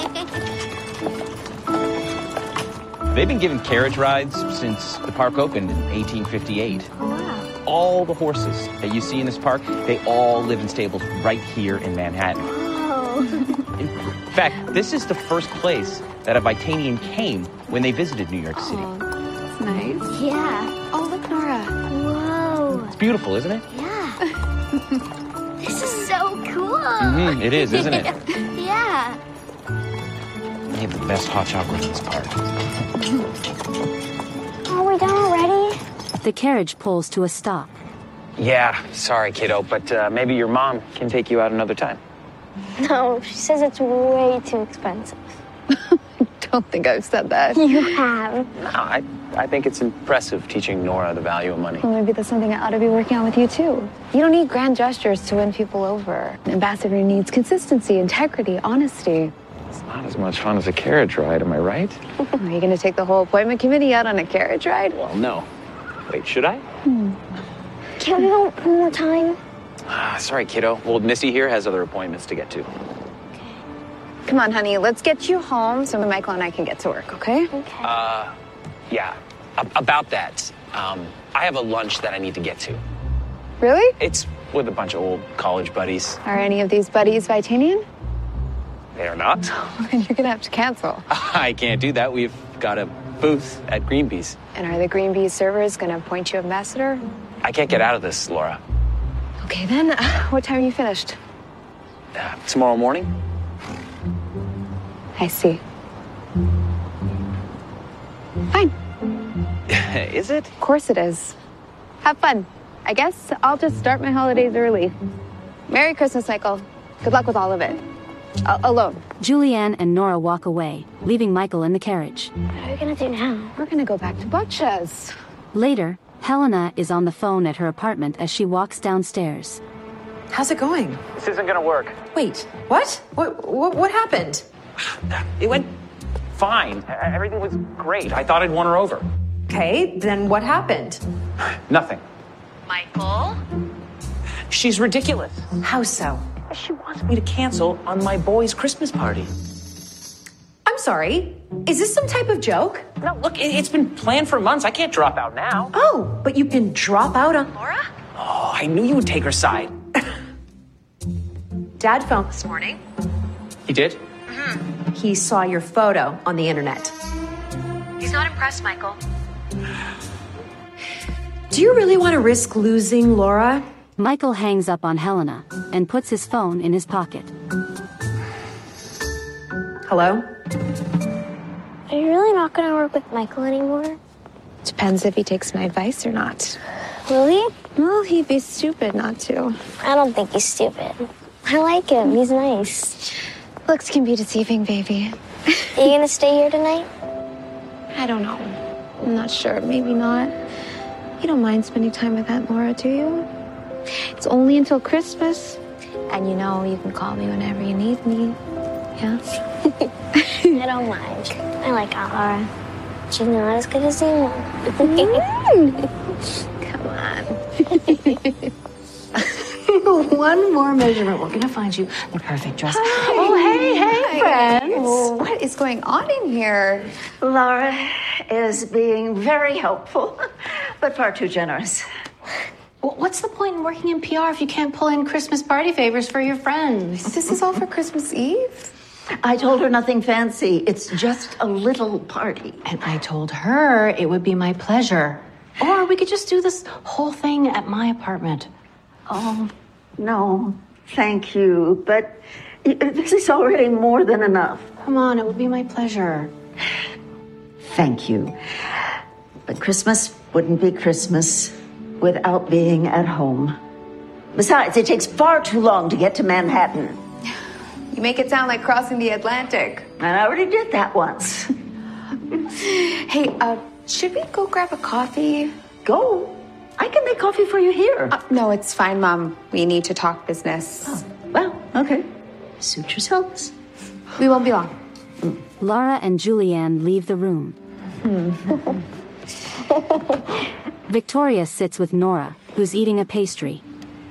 They've been giving carriage rides since the park opened in eighteen fifty-eight. Oh, wow. All the horses that you see in this park, they all live in stables right here in Manhattan. Oh. In fact, this is the first place that a Vitanian came when they visited New York City. Oh, that's nice. Yeah. Oh, look, Nora. Whoa. It's beautiful, isn't it? Yeah. This is so cool. Mm-hmm, it is, isn't it? Yeah. They have the best hot chocolate in this park. Are we done already? The carriage pulls to a stop. Yeah, sorry, kiddo, but uh, maybe your mom can take you out another time. No, she says it's way too expensive. Don't think I've said that. You have. No, I, I think it's impressive teaching Nora the value of money. Well, maybe that's something I ought to be working on with you, too. You don't need grand gestures to win people over. An ambassador needs consistency, integrity, honesty. It's not as much fun as a carriage ride, am I right? Are you going to take the whole appointment committee out on a carriage ride? Well, no. Wait, should I? Hmm. Can we go one more time? Ah, sorry, kiddo. Old Missy here has other appointments to get to. Come on, honey, let's get you home so Michael and I can get to work, okay? Okay. Uh, yeah. A- about that, um, I have a lunch that I need to get to. Really? It's with a bunch of old college buddies. Are any of these buddies Vitanian? They are not. Then you're going to have to cancel. I can't do that. We've got a booth at Greenpeace. And are the Green Bees servers going to appoint you ambassador? I can't get out of this, Laura. Okay, then. What time are you finished? Uh, tomorrow morning? I see. Fine. Is it? Of course it is. Have fun. I guess I'll just start my holidays early. Merry Christmas, Michael. Good luck with all of it. A- alone. Julianne and Nora walk away, leaving Michael in the carriage. What are we gonna do now? We're gonna go back to Butcha's. Later, Helena is on the phone at her apartment as she walks downstairs. How's it going? This isn't gonna work. Wait, what? What, what, what happened? It went fine. E- Everything was great. I thought I'd won her over. Okay, then what happened? Nothing. Michael? She's ridiculous. How so? She wants me to cancel on my boy's Christmas party. I'm sorry. Is this some type of joke? No, look, it- it's been planned for months. I can't drop out now. Oh, but you can drop out on Laura? Oh, I knew you would take her side. Dad phoned this morning. He did? He saw your photo on the internet. He's not impressed, Michael. Do you really want to risk losing Laura? Michael hangs up on Helena and puts his phone in his pocket. Hello? Are you really not gonna work with Michael anymore? Depends if he takes my advice or not. Will he? Well, he'd be stupid not to. I don't think he's stupid. I like him. He's nice. Looks can be deceiving, baby. Are you gonna stay here tonight? I don't know. I'm not sure. Maybe not. You don't mind spending time with Aunt Laura, do you? It's only until Christmas. And you know, you can call me whenever you need me. Yeah? I don't mind. I like Aunt Laura. She's not as good as you. Come on. One more measurement. We're gonna find you the perfect dress. Hi. Oh, hey, hey, Hi. friends. Oh, what is going on in here? Laura is being very helpful, but far too generous. Well, what's the point in working in P R if you can't pull in Christmas party favors for your friends? This is all for Christmas Eve? I told her nothing fancy. It's just a little party. And I told her it would be my pleasure. Or we could just do this whole thing at my apartment. Oh, no, thank you. But this is already more than enough. Come on, it would be my pleasure. Thank you. But Christmas wouldn't be Christmas without being at home. Besides, it takes far too long to get to Manhattan. You make it sound like crossing the Atlantic. And I already did that once. Hey, uh, should we go grab a coffee? Go. I can make coffee for you here. Uh, no, it's fine, Mom. We need to talk business. Oh, well, okay. Suit yourselves. We won't be long. Laura and Julianne leave the room. Victoria sits with Nora, who's eating a pastry.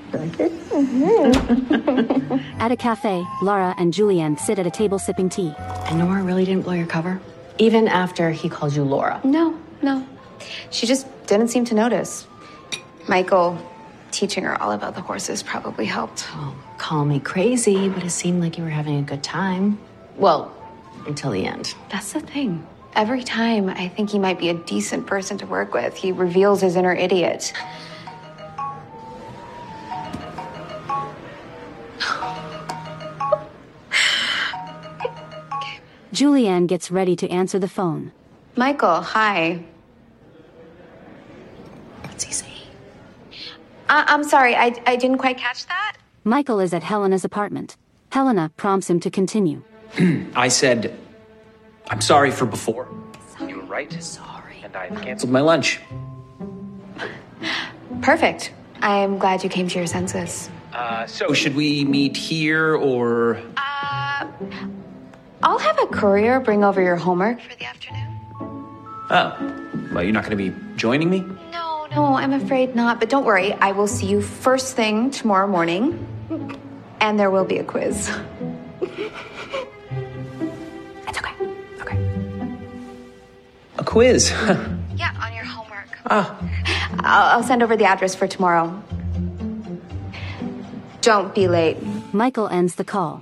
At a cafe, Laura and Julianne sit at a table sipping tea. And Nora really didn't blow your cover? Even after he called you Laura? No, no. She just didn't seem to notice. Michael teaching her all about the horses probably helped. Oh, call me crazy, but it seemed like you were having a good time. Well, until the end. That's the thing. Every time I think he might be a decent person to work with, he reveals his inner idiot. Julianne gets ready to answer the phone. Michael, hi. What's he saying? I- I'm sorry, I-, I didn't quite catch that. Michael is at Helena's apartment. Helena prompts him to continue. I said, I'm sorry for before. You were right. Sorry. And I've canceled my lunch. Perfect. I'm glad you came to your senses. Uh, so should we meet here or... Uh, I'll have a courier bring over your homework for the afternoon. Oh, well, you're not going to be joining me? No, no, I'm afraid not. But don't worry, I will see you first thing tomorrow morning. And there will be a quiz. It's okay. Okay. A quiz? Yeah, on your homework. Ah. I'll, I'll send over the address for tomorrow. Don't be late. Michael ends the call.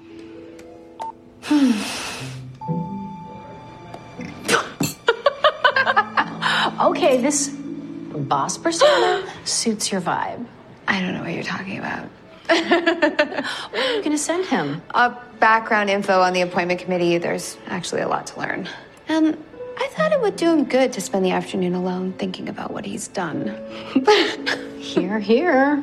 Okay, this boss persona suits your vibe. I don't know what you're talking about. What are you going to send him? Uh, background info on the appointment committee. There's actually a lot to learn. And I thought it would do him good to spend the afternoon alone thinking about what he's done. Here, here.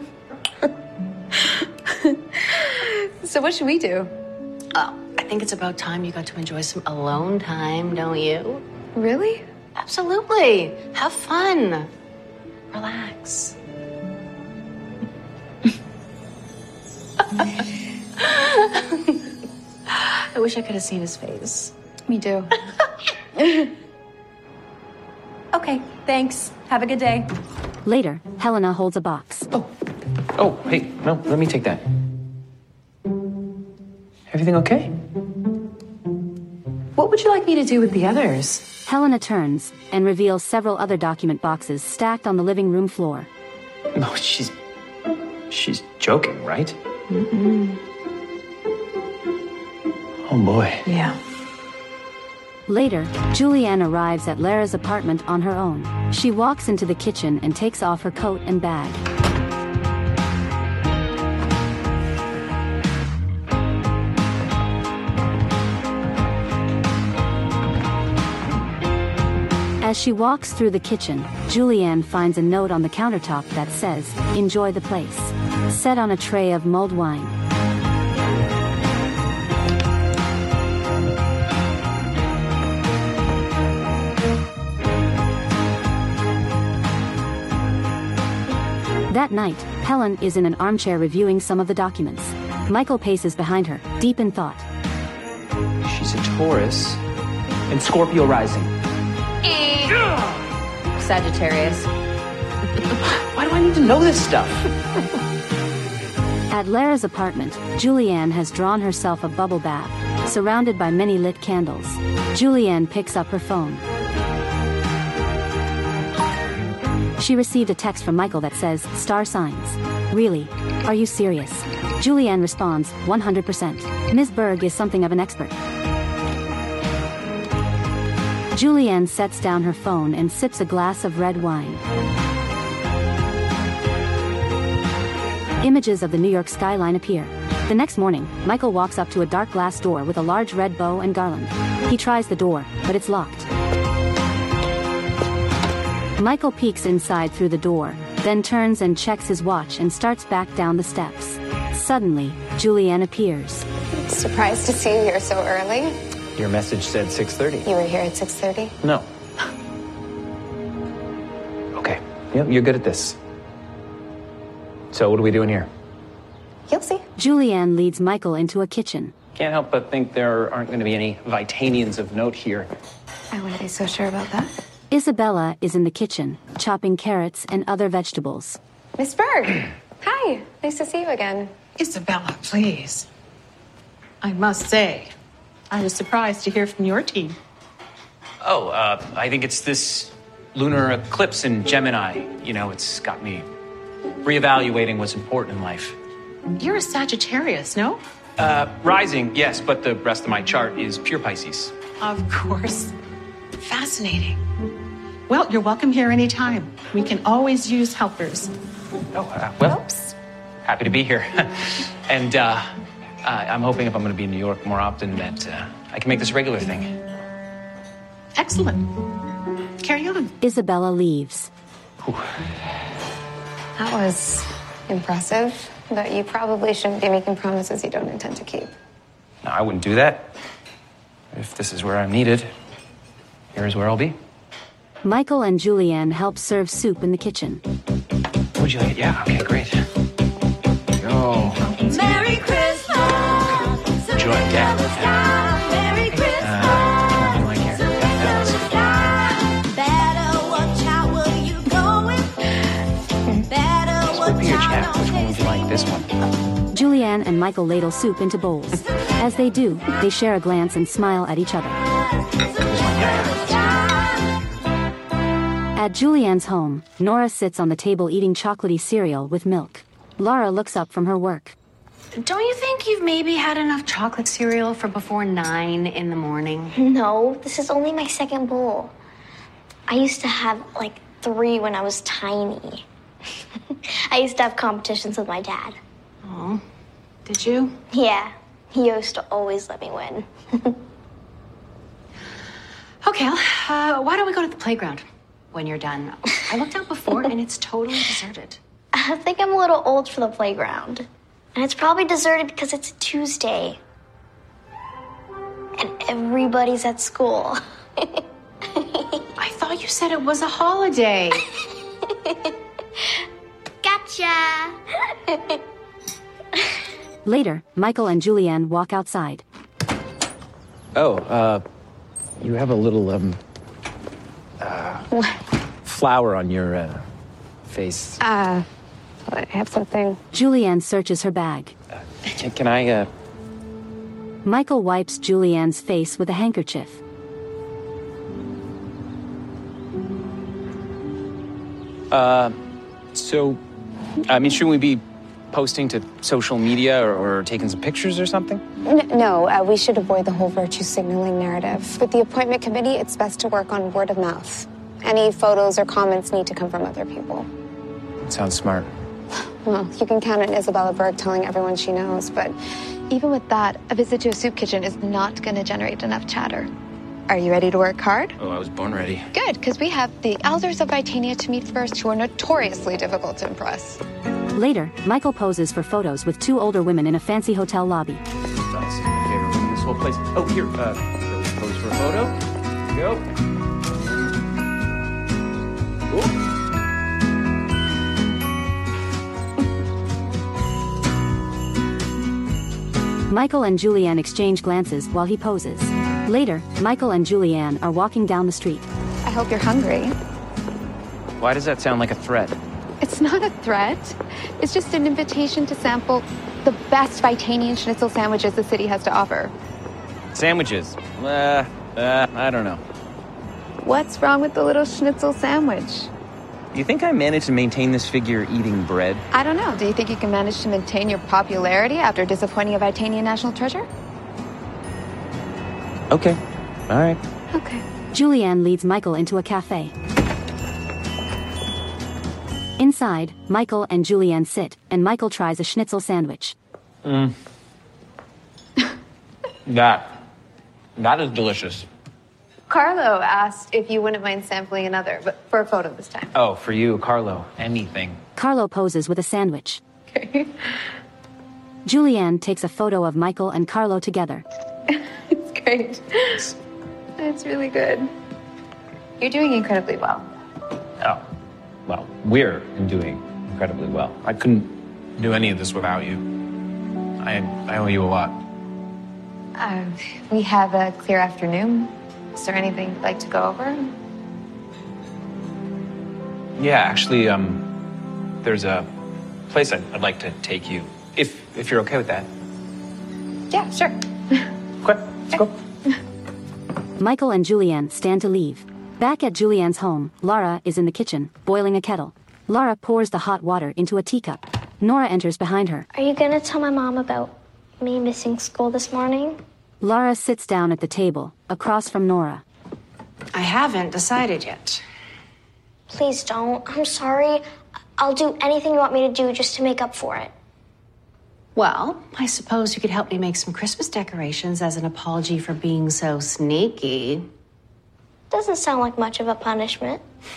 So what should we do? Oh, I think it's about time you got to enjoy some alone time, don't you? Really? Absolutely. Have fun. Relax. I wish I could have seen his face. Me too. Okay, thanks. Have a good day. Later, Helena holds a box. Oh. Oh, hey, no, let me take that. Everything okay? What would you like me to do with the others? Helena turns and reveals several other document boxes stacked on the living room floor. No, she's... She's joking, right? Mm-mm. Oh, boy. Yeah. Later, Julianne arrives at Lara's apartment on her own. She walks into the kitchen and takes off her coat and bag. As she walks through the kitchen, Julianne finds a note on the countertop that says, "Enjoy the place," set on a tray of mulled wine. That night, Helen is in an armchair reviewing some of the documents. Michael paces behind her, deep in thought. She's a Taurus and Scorpio rising. Sagittarius. Why do I need to know this stuff? At Lara's apartment, Julianne has drawn herself a bubble bath, surrounded by many lit candles. Julianne picks up her phone. She received a text from Michael that says, star signs. Really? Are you serious? Julianne responds, one hundred percent. Miz Berg is something of an expert. Julianne sets down her phone and sips a glass of red wine. Images of the New York skyline appear. The next morning, Michael walks up to a dark glass door with a large red bow and garland. He tries the door, but it's locked. Michael peeks inside through the door, then turns and checks his watch and starts back down the steps. Suddenly, Julianne appears. Surprised to see you here so early. Your message said six thirty. You were here at six thirty? No. Okay. Yep, you're good at this. So what are we doing here? You'll see. Julianne leads Michael into a kitchen. Can't help but think there aren't going to be any Vitanians of note here. I wouldn't be so sure about that. Isabella is in the kitchen, chopping carrots and other vegetables. Miss Berg. Hi. Nice to see you again. Isabella, please. I must say, I was surprised to hear from your team. Oh, uh, I think it's this lunar eclipse in Gemini. You know, it's got me reevaluating what's important in life. You're a Sagittarius, no? Uh, rising, yes, but the rest of my chart is pure Pisces. Of course. Fascinating. Well, you're welcome here anytime. We can always use helpers. Oh, uh, well, Oops. Happy to be here. and uh, uh, I'm hoping if I'm going to be in New York more often that uh, I can make this a regular thing. Excellent. Carry on. Isabella leaves. Whew. That was impressive, but you probably shouldn't be making promises you don't intend to keep. No, I wouldn't do that. If this is where I'm needed, here's where I'll be. Michael and Julianne help serve soup in the kitchen. Would you like it? Yeah, okay, great. Go. Merry Christmas! Enjoy, yeah. Merry Christmas! Uh, you like here? Yeah, that's Better watch out where you going. Better watch Which out. one would you like? This one? Julianne and Michael ladle soup into bowls. As they do, they share a glance and smile at each other. At Julianne's home, Nora sits on the table eating chocolatey cereal with milk. Laura looks up from her work. Don't you think you've maybe had enough chocolate cereal for before nine in the morning? No, this is only my second bowl. I used to have like three when I was tiny. I used to have competitions with my dad. Oh, did you? Yeah, he used to always let me win. Okay, uh, why don't we go to the playground when you're done? I looked out before and it's totally deserted. I think I'm a little old for the playground. And it's probably deserted because it's a Tuesday. And everybody's at school. I thought you said it was a holiday. Gotcha! Later, Michael and Julianne walk outside. Oh, uh, you have a little, um, uh, What? flower on your, uh, face. Uh, I have something. Julianne searches her bag. Uh, can, can I, uh... Michael wipes Julianne's face with a handkerchief. Uh, so, I mean, shouldn't we be posting to social media or, or taking some pictures or something? N- no, uh, we should avoid the whole virtue signaling narrative. With the appointment committee, it's best to work on word of mouth. Any photos or comments need to come from other people. Sounds smart. Well, you can count on Isabella Berg telling everyone she knows, but even with that, a visit to a soup kitchen is not going to generate enough chatter. Are you ready to work hard? Oh, I was born ready. Good, because we have the elders of Vitania to meet first, who are notoriously difficult to impress. Later, Michael poses for photos with two older women in a fancy hotel lobby. That's my favorite room in this whole place. Oh, here, uh, here, pose for a photo. Here we go. Ooh. Michael and Julianne exchange glances while he poses. Later, Michael and Julianne are walking down the street. I hope you're hungry. Why does that sound like a threat? It's not a threat. It's just an invitation to sample the best Vitanian schnitzel sandwiches the city has to offer. Sandwiches? Uh, uh, I don't know. What's wrong with the little schnitzel sandwich? You think I managed to maintain this figure eating bread? I don't know. Do you think you can manage to maintain your popularity after disappointing a Vitanian national treasure? Okay. All right. Okay. Julianne leads Michael into a cafe. Inside, Michael and Julianne sit, and Michael tries a schnitzel sandwich. Mm. that. That is delicious. Carlo asked if you wouldn't mind sampling another, but for a photo this time. Oh, for you, Carlo. Anything. Carlo poses with a sandwich. Okay. Julianne takes a photo of Michael and Carlo together. It's great. It's really good. You're doing incredibly well. Oh. Well, we're doing incredibly well. I couldn't do any of this without you. I I owe you a lot. Uh, we have a clear afternoon. Is there anything you'd like to go over? Yeah, actually, um, there's a place I'd, I'd like to take you, if if you're okay with that. Yeah, sure. Okay, let's go. Michael and Julianne stand to leave. Back at Julianne's home, Lara is in the kitchen, boiling a kettle. Lara pours the hot water into a teacup. Nora enters behind her. Are you gonna tell my mom about me missing school this morning? Lara sits down at the table, across from Nora. I haven't decided yet. Please don't. I'm sorry. I'll do anything you want me to do just to make up for it. Well, I suppose you could help me make some Christmas decorations as an apology for being so sneaky. Doesn't sound like much of a punishment.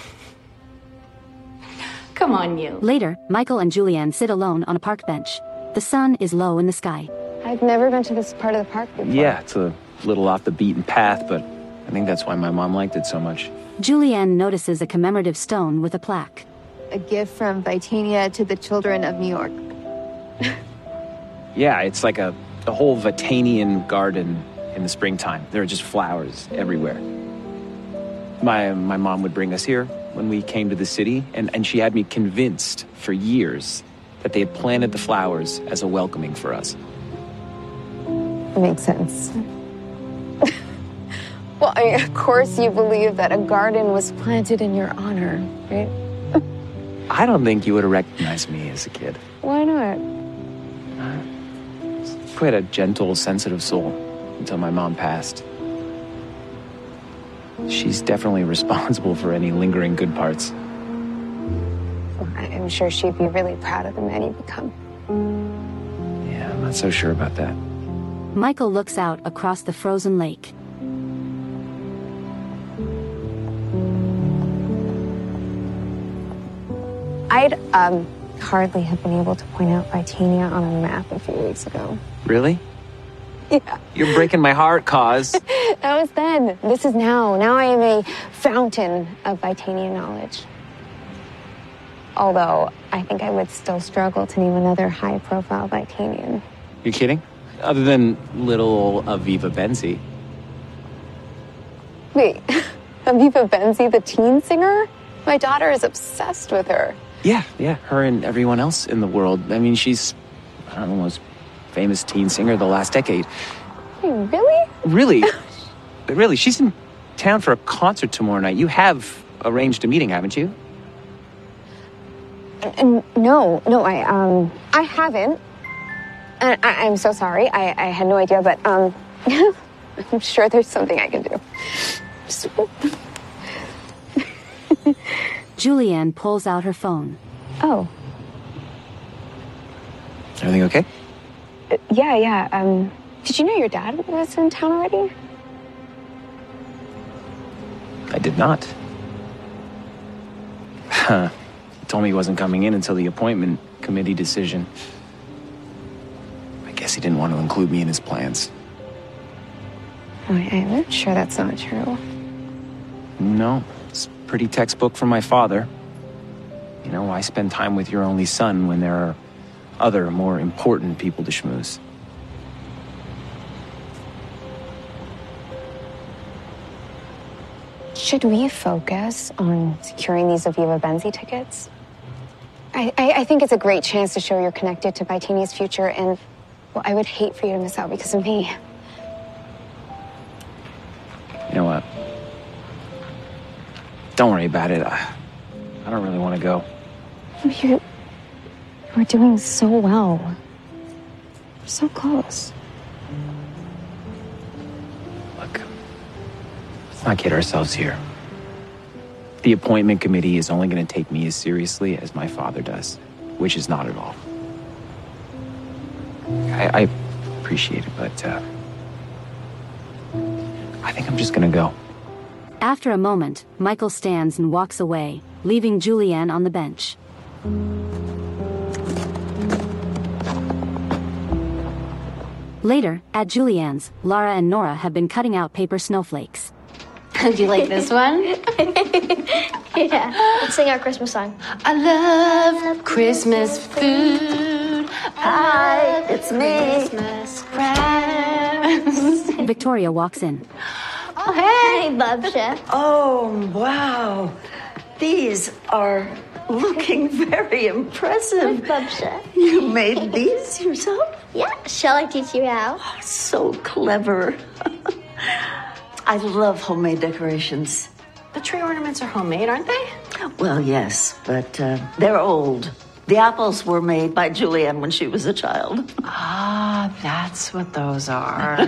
Come on, you. Later, Michael and Julianne sit alone on a park bench. The sun is low in the sky. I've never been to this part of the park before. Yeah, it's a little off the beaten path, but I think that's why my mom liked it so much. Julianne notices a commemorative stone with a plaque. A gift from Vitania to the children of New York. Yeah, it's like a, a whole Vitanian garden in the springtime. There are just flowers everywhere. My my mom would bring us here when we came to the city, and, and she had me convinced for years that they had planted the flowers as a welcoming for us. Makes sense. Well, I mean, of course you believe that a garden was planted in your honor, right? I don't think you would have recognized me as a kid. Why not? Quite a gentle, sensitive soul until my mom passed. She's definitely responsible for any lingering good parts. Well, I'm sure she'd be really proud of the man you've become. Yeah, I'm not so sure about that. Michael looks out across the frozen lake. I'd um, hardly have been able to point out Vitania on a map a few weeks ago. Really? Yeah. You're breaking my heart, Cause. That was then. This is now. Now I am a fountain of Vitania knowledge. Although, I think I would still struggle to name another high-profile Vitanian. You kidding? Other than little Aviva Benzi. Wait, Aviva Benzi, the teen singer? My daughter is obsessed with her. Yeah, yeah, her and everyone else in the world. I mean, she's, I don't know, the most famous teen singer of the last decade. Wait, really? Really? Really, she's in town for a concert tomorrow night. You have arranged a meeting, haven't you? Uh, no, no, I, um, I haven't. Uh, I, I'm so sorry. I, I had no idea, but, um, I'm sure there's something I can do. Just... Julianne pulls out her phone. Oh. Everything okay? Uh, yeah, yeah. Um, did you know your dad was in town already? I did not. Huh. He told me he wasn't coming in until the appointment committee decision. I guess he didn't want to include me in his plans. Oh, I'm sure that's not true. No, it's pretty textbook from my father. You know, why spend time with your only son when there are other, more important people to schmooze? Should we focus on securing these Aviva Benzi tickets? I, I, I think it's a great chance to show you're connected to Vaitini's future, and, well, I would hate for you to miss out because of me. You know what? Don't worry about it. I, I don't really want to go. You, you're doing so well. We're so close. Look, let's not kid ourselves here. The appointment committee is only going to take me as seriously as my father does, which is not at all. I, I appreciate it, but uh, I think I'm just going to go. After a moment, Michael stands and walks away, leaving Julianne on the bench. Later, at Julianne's, Lara and Nora have been cutting out paper snowflakes. Do you like this one? Yeah. Let's sing our Christmas song. I love Christmas food. Hi, it's me. Christmas crafts. Victoria walks in. Oh, hey, Bubsha. Oh, wow. These are looking very impressive. Bubsha. You made these yourself? Yeah. Shall I teach you how? Oh, so clever. I love homemade decorations. The tree ornaments are homemade, aren't they? Well, yes, but uh, they're old. The apples were made by Julianne when she was a child. Ah, that's what those are.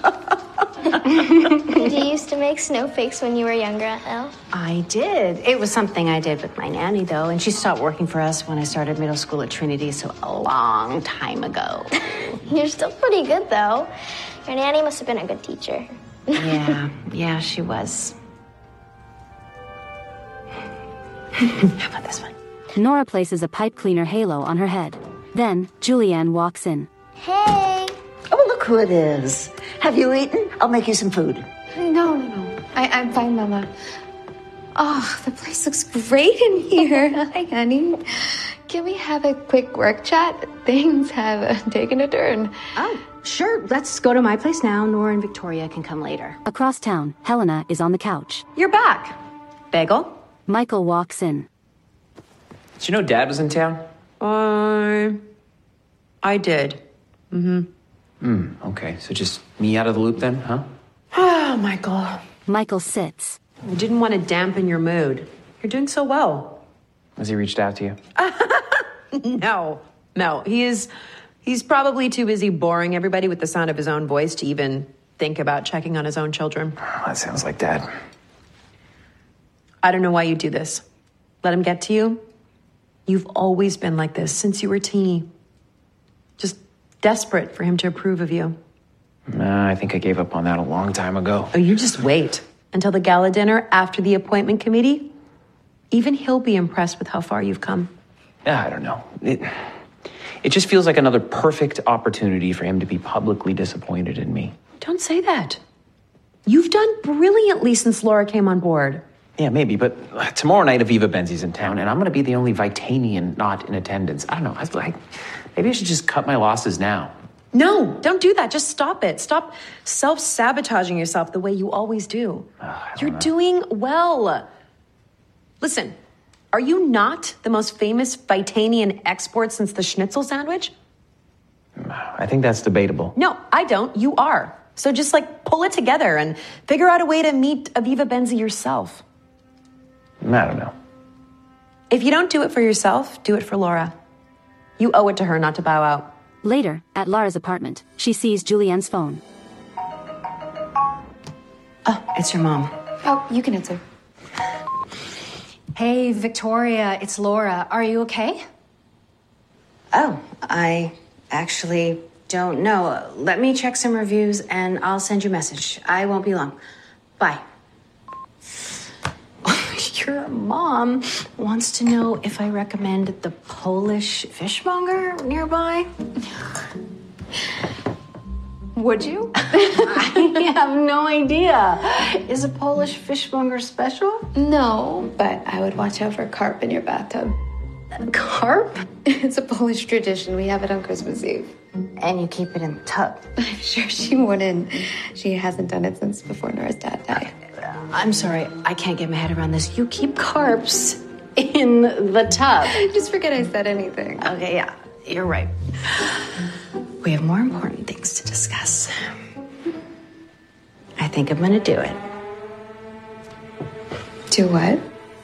Did you used to make snowflakes when you were younger, Elle? I did. It was something I did with my nanny, though, and she stopped working for us when I started middle school at Trinity, so a long time ago. You're still pretty good, though. Your nanny must have been a good teacher. Yeah, yeah, she was. How about this one? Nora places a pipe cleaner halo on her head. Then, Julianne walks in. Hey! Oh, look who it is. Have you eaten? I'll make you some food. No, no, no. I, I'm fine, Mama. Oh, the place looks great in here. Hi, honey. Can we have a quick work chat? Things have uh, taken a turn. Oh, sure. Let's go to my place now. Nora and Victoria can come later. Across town, Helena is on the couch. You're back. Bagel? Michael walks in. Did you know Dad was in town? Uh, I did. Mm-hmm. Hmm, okay. So just me out of the loop then, huh? Oh, Michael. Michael sits. I didn't want to dampen your mood. You're doing so well. Has he reached out to you? No, no. He is, he's probably too busy boring everybody with the sound of his own voice to even think about checking on his own children. Oh, that sounds like Dad. I don't know why you do this. Let him get to you. You've always been like this since you were teeny. Just desperate for him to approve of you. Nah, I think I gave up on that a long time ago. Oh, you just wait until the gala dinner after the appointment committee. Even he'll be impressed with how far you've come. Yeah, I don't know. It, it just feels like another perfect opportunity for him to be publicly disappointed in me. Don't say that. You've done brilliantly since Laura came on board. Yeah, maybe, but uh, tomorrow night Aviva Benzi's in town, and I'm going to be the only Vitanian not in attendance. I don't know. I was like, maybe I should just cut my losses now. No, don't do that. Just stop it. Stop self-sabotaging yourself the way you always do. Uh, You're know. doing well. Listen, are you not the most famous Vitanian export since the schnitzel sandwich? I think that's debatable. No, I don't. You are. So just like pull it together and figure out a way to meet Aviva Benzi yourself. I don't know. If you don't do it for yourself, do it for Laura. You owe it to her not to bow out. Later, at Lara's apartment, she sees Julianne's phone. Oh, it's your mom. Oh, you can answer. Hey, Victoria, it's Laura. Are you okay? Oh, I actually don't know. Let me check some reviews and I'll send you a message. I won't be long. Bye. Your mom wants to know if I recommend the Polish fishmonger nearby. Would you? I have no idea. Is a Polish fishmonger special? No, but I would watch out for carp in your bathtub. Carp? It's a Polish tradition. We have it on Christmas Eve. And you keep it in the tub. I'm sure she wouldn't. She hasn't done it since before Nora's dad died. I'm sorry, I can't get my head around this. You keep carbs in the tub. Just forget I said anything. Okay, yeah, you're right. We have more important things to discuss. I think I'm gonna do it. Do what?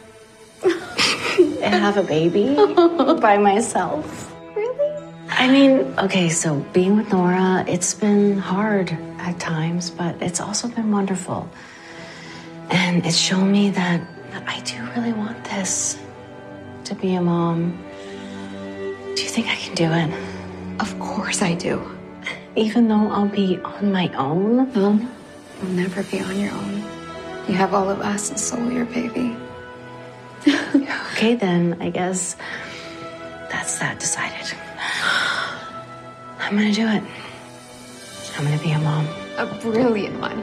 Have a baby by myself. Really? I mean, okay, so being with Nora, it's been hard at times, but it's also been wonderful. And it's shown me that I do really want this, to be a mom. Do you think I can do it? Of course I do. Even though I'll be on my own? No, you'll never be on your own. You have all of us, and so will your baby. Okay, then, I guess that's that decided. I'm gonna do it. I'm gonna be a mom. A brilliant one.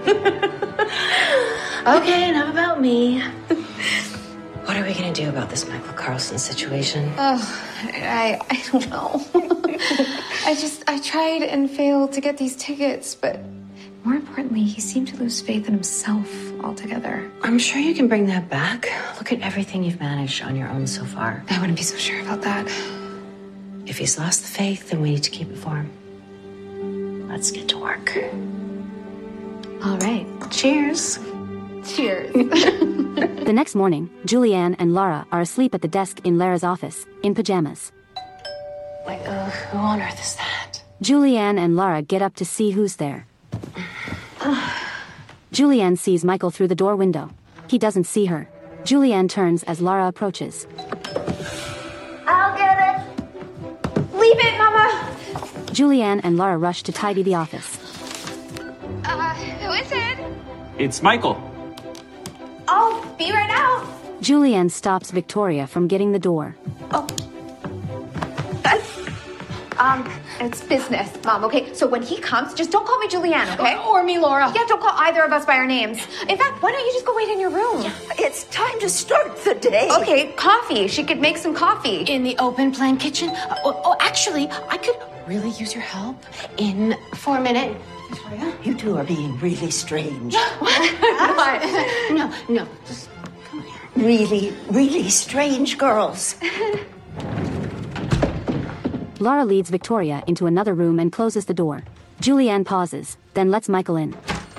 Okay, enough about me. What are we gonna do about this Michael Carlson situation? Oh, I I don't know. I just I tried and failed to get these tickets, but more importantly, he seemed to lose faith in himself altogether. I'm sure you can bring that back. Look at everything you've managed on your own so far. I wouldn't be so sure about that. If he's lost the faith, then we need to keep it for him. Let's get to work. All right. Cheers. Cheers. The next morning, Julianne and Lara are asleep at the desk in Lara's office, in pajamas. Wait, uh, who on earth is that? Julianne and Lara get up to see who's there. Julianne sees Michael through the door window. He doesn't see her. Julianne turns as Lara approaches. I'll get it. Leave it, Mama! Julianne and Lara rush to tidy the office. Uh, who is it? It's Michael. I'll be right out. Julianne stops Victoria from getting the door. Oh. Um, it's business, Mom, okay? So when he comes, just don't call me Julianne, okay? Or, or me, Laura. Yeah, don't call either of us by our names. In fact, why don't you just go wait in your room? Yeah. It's time to start the day. Okay, coffee. She could make some coffee. In the open plan kitchen? Oh, oh, actually, I could really use your help in for a minute. Victoria? You two are being really strange. What? No, no, just come here. Really, really strange girls. Lara leads Victoria into another room and closes the door. Julianne pauses, then lets Michael in.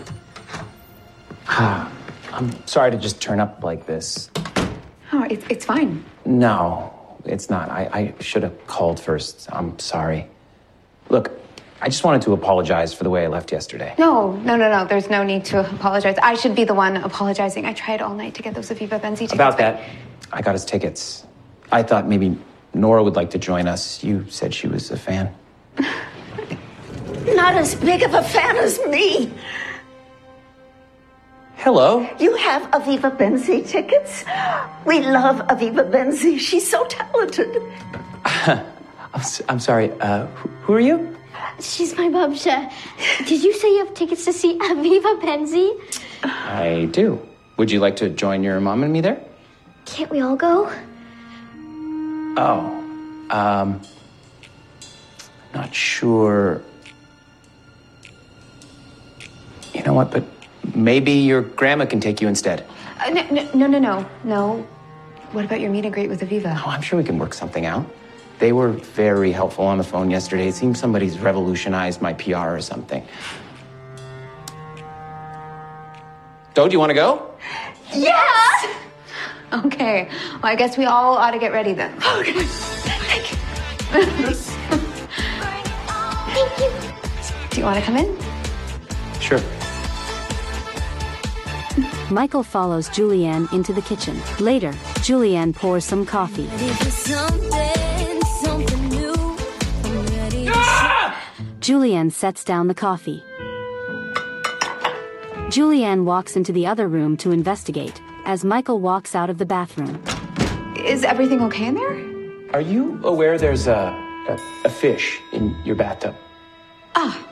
I'm sorry to just turn up like this. Oh, it, it's fine. No, it's not. I, I should have called first. I'm sorry. Look, I just wanted to apologize for the way I left yesterday. No, no, no, no. There's no need to apologize. I should be the one apologizing. I tried all night to get those Aviva Benzi tickets. About that, I got his tickets. I thought maybe Nora would like to join us. You said she was a fan. Not as big of a fan as me. Hello. You have Aviva Benzi tickets? We love Aviva Benzi. She's so talented. I'm, s- I'm sorry. Uh, who, who are you? She's my babsha. Did you say you have tickets to see Aviva Benzi? I do. Would you like to join your mom and me there? Can't we all go? Oh, um, not sure. You know what, but maybe your grandma can take you instead. Uh, no, no, no, no, no, no. What about your meet and greet with Aviva? Oh, I'm sure we can work something out. They were very helpful on the phone yesterday. It seems somebody's revolutionized my P R or something. Do, do you want to go? Yes! Okay, well, I guess we all ought to get ready then. Okay. Thank you. Thank you. Do you want to come in? Sure. Michael follows Julianne into the kitchen. Later, Julianne pours some coffee. Julianne sets down the coffee. Julianne walks into the other room to investigate, as Michael walks out of the bathroom. Is everything okay in there? Are you aware there's a, a, a fish in your bathtub? Ah.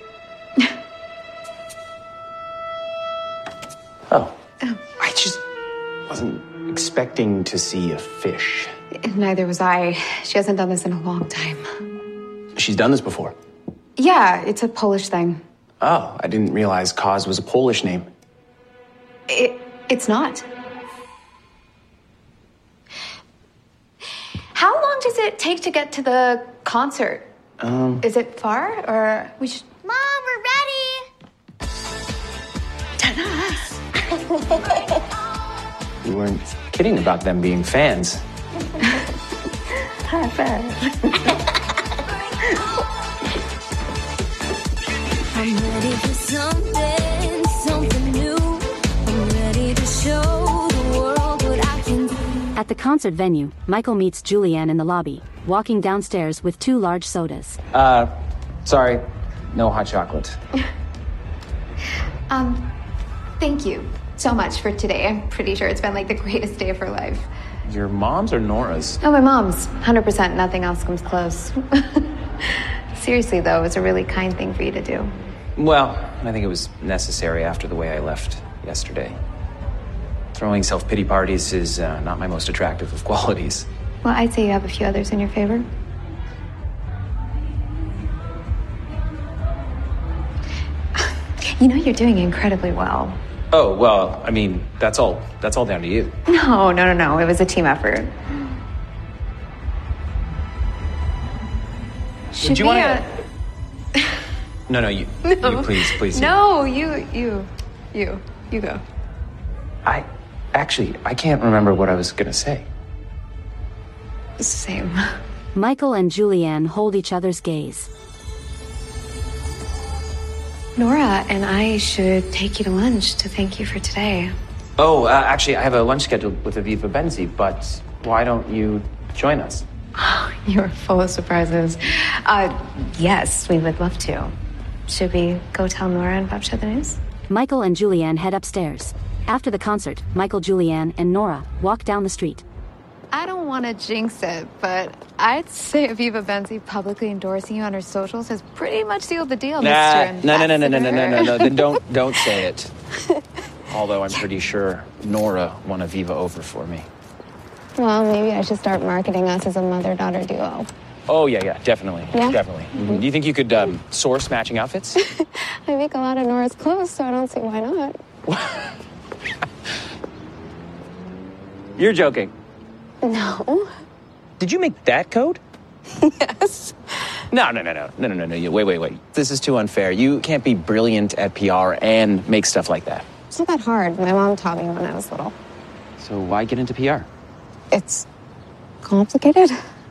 Oh. Oh. I just wasn't expecting to see a fish. Neither was I. She hasn't done this in a long time. She's done this before. Yeah, it's a Polish thing. Oh, I didn't realize Kaz was a Polish name. It It's not. How long does it take to get to the concert? Um, Is it far, or we should... Mom, we're ready. you weren't kidding about them being fans. High five. I'm ready for something, something new. I'm ready to show the world what I can do. At the concert venue, Michael meets Julianne in the lobby, walking downstairs with two large sodas. Uh, sorry, no hot chocolate. Um, thank you so much for today. I'm pretty sure it's been like the greatest day of her life. Your mom's or Nora's? Oh, my mom's. one hundred percent. Nothing else comes close. Seriously, though, it was a really kind thing for you to do. Well, I think it was necessary after the way I left yesterday. Throwing self-pity parties is uh, not my most attractive of qualities. Well, I'd say you have a few others in your favor. You know, you're doing incredibly well. Oh, well, I mean, that's all, that's all down to you. No, no, no, no. It was a team effort. Should you we, wanna- uh, No, no, you, No. you please, please. you. No, you, you, you, you go. I, actually, I can't remember what I was gonna say. Same. Michael and Julianne hold each other's gaze. Nora and I should take you to lunch to thank you for today. Oh, uh, actually, I have a lunch scheduled with Aviva Benzi, but why don't you join us? You're full of surprises. Uh, yes, we would love to. Should we go tell Nora and Bob the news? Michael and Julianne head upstairs. After the concert, Michael, Julianne, and Nora walk down the street. I don't want to jinx it, but I'd say Aviva Benzi publicly endorsing you on her socials has pretty much sealed the deal, Nah, Mister no, no, no, no, no, no, no, no, no, Ambassador. then don't, don't say it. Although I'm pretty sure Nora won Aviva over for me. Well, maybe I should start marketing us as a mother-daughter duo. Oh, yeah, yeah, definitely, Yeah? definitely. Mhm. Do you think you could um, source matching outfits? I make a lot of Nora's clothes, so I don't see why not. You're joking. No. Did you make that code? Yes. No, no, no, no, no, no, no, no. Wait, wait, wait. This is too unfair. You can't be brilliant at P R and make stuff like that. It's not that hard. My mom taught me when I was little. So why get into P R? It's complicated.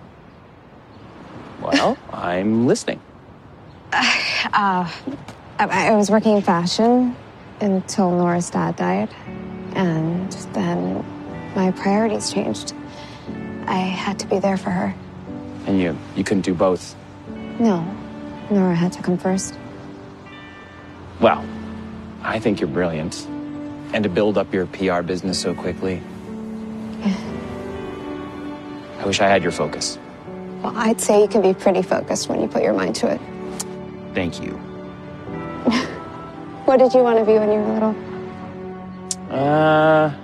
Well, I'm listening. Uh, I, I was working in fashion until Nora's dad died. And then my priorities changed. I had to be there for her. And you, you couldn't do both. No, Nora had to come first. Well, I think you're brilliant. And to build up your P R business so quickly. I wish I had your focus. Well, I'd say you can be pretty focused when you put your mind to it. Thank you. What did you want to be when you were little? Uh,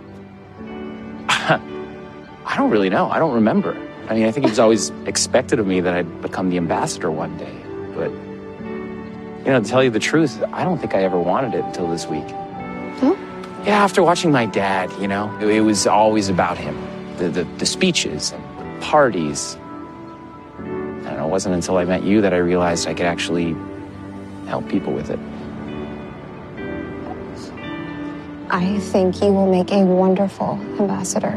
I don't really know. I don't remember. I mean, I think it was always expected of me that I'd become the ambassador one day. But, you know, to tell you the truth, I don't think I ever wanted it until this week. Huh? Yeah, after watching my dad, you know, it, it was always about him. The, the, the speeches and the parties. I don't know, it wasn't until I met you that I realized I could actually help people with it. I think you will make a wonderful ambassador.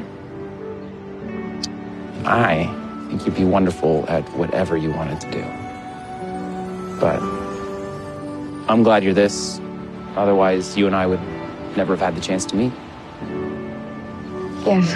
I think you'd be wonderful at whatever you wanted to do. But I'm glad you're this. Otherwise, you and I would never have had the chance to meet. Yeah.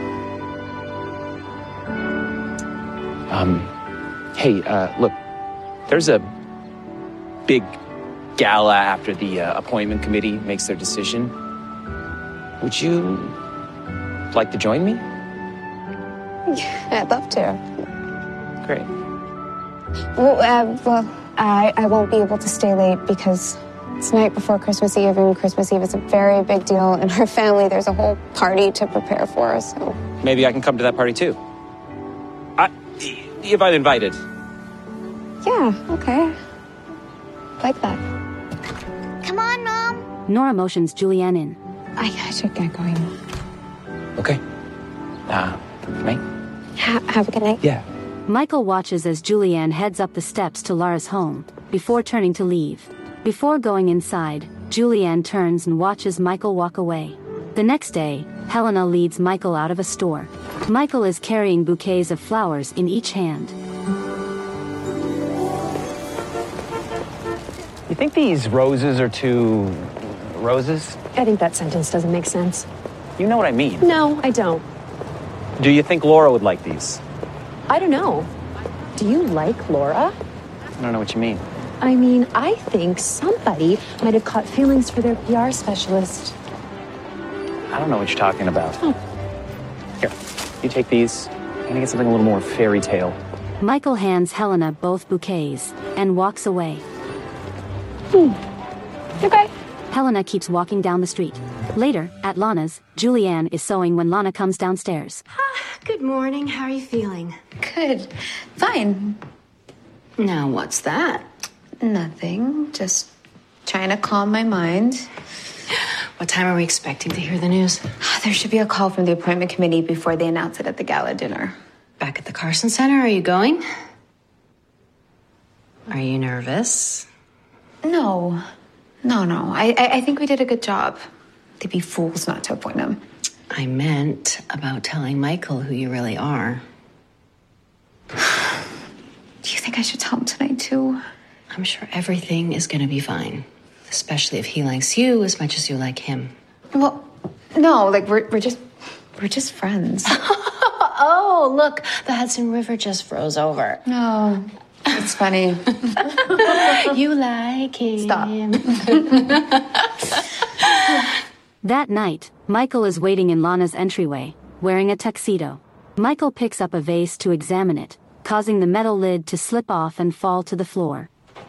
Um, hey, uh, look, there's a big gala after the uh, appointment committee makes their decision. Would you like to join me? I'd love to. Great. Well, uh, well I, I won't be able to stay late because it's night before Christmas Eve, and Christmas Eve is a very big deal in our family. There's a whole party to prepare for us, so... Maybe I can come to that party too. I, if I'm invited. Yeah, okay. Like that. Come on, Mom. Nora motions Julianne in. I, I should get going. Okay. Uh, night? Ha- have a good night. Yeah. Michael watches as Julianne heads up the steps to Lara's home, before turning to leave. Before going inside, Julianne turns and watches Michael walk away. The next day, Helena leads Michael out of a store. Michael is carrying bouquets of flowers in each hand. You think these roses are too... roses? I think that sentence doesn't make sense. You know what I mean. No, I don't. Do you think Laura would like these? I don't know. Do you like Laura? I don't know what you mean. I mean, I think somebody might have caught feelings for their P R specialist. I don't know what you're talking about. Oh. Here, you take these. I'm gonna get something a little more fairy tale. Michael hands Helena both bouquets, and walks away. Hmm. Okay. Helena keeps walking down the street. Later, at Lana's, Julianne is sewing when Lana comes downstairs. Good morning. How are you feeling? Good. Fine. Now, what's that? Nothing. Just trying to calm my mind. What time are we expecting to hear the news? There should be a call from the appointment committee before they announce it at the gala dinner. Back at the Carson Center, are you going? Are you nervous? No. No, no. I, I, I think we did a good job. They'd be fools not to appoint him. I meant about telling Michael who you really are. Do you think I should tell him tonight, too? I'm sure everything is going to be fine. Especially if he likes you as much as you like him. Well, no, like, we're, we're just, we're just friends. Oh, look, the Hudson River just froze over. No, it's funny. You like him. Stop. That night, Michael is waiting in Lana's entryway, wearing a tuxedo. Michael picks up a vase to examine it, causing the metal lid to slip off and fall to the floor.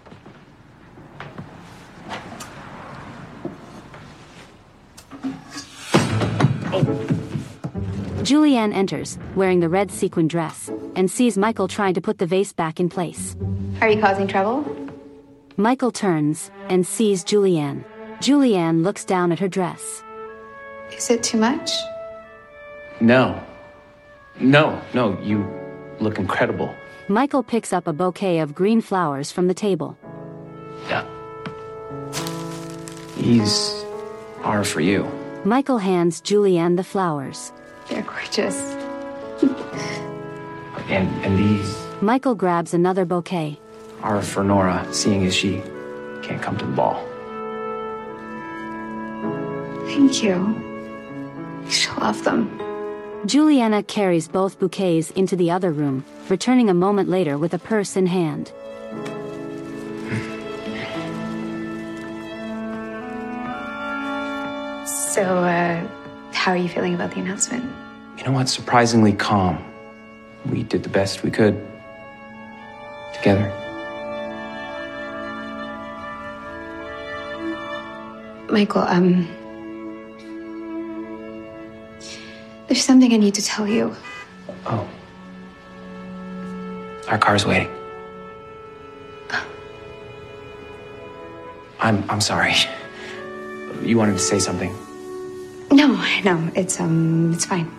Julianne enters, wearing the red sequin dress, and sees Michael trying to put the vase back in place. Are you causing trouble? Michael turns and sees Julianne. Julianne looks down at her dress. Is it too much? No. No, no, you look incredible. Michael picks up a bouquet of green flowers from the table. Yeah. These are for you. Michael hands Julianne the flowers. They're gorgeous. And and these Michael grabs another bouquet. are for Nora, seeing as she can't come to the ball. Thank you. She'll love them. Juliana carries both bouquets into the other room, returning a moment later with a purse in hand. So, uh, how are you feeling about the announcement? You know what? Surprisingly calm. We did the best we could. Together. Michael, um... there's something I need to tell you. Oh. Our car's waiting. I'm I'm sorry. You wanted to say something. No, no, it's, um, it's fine.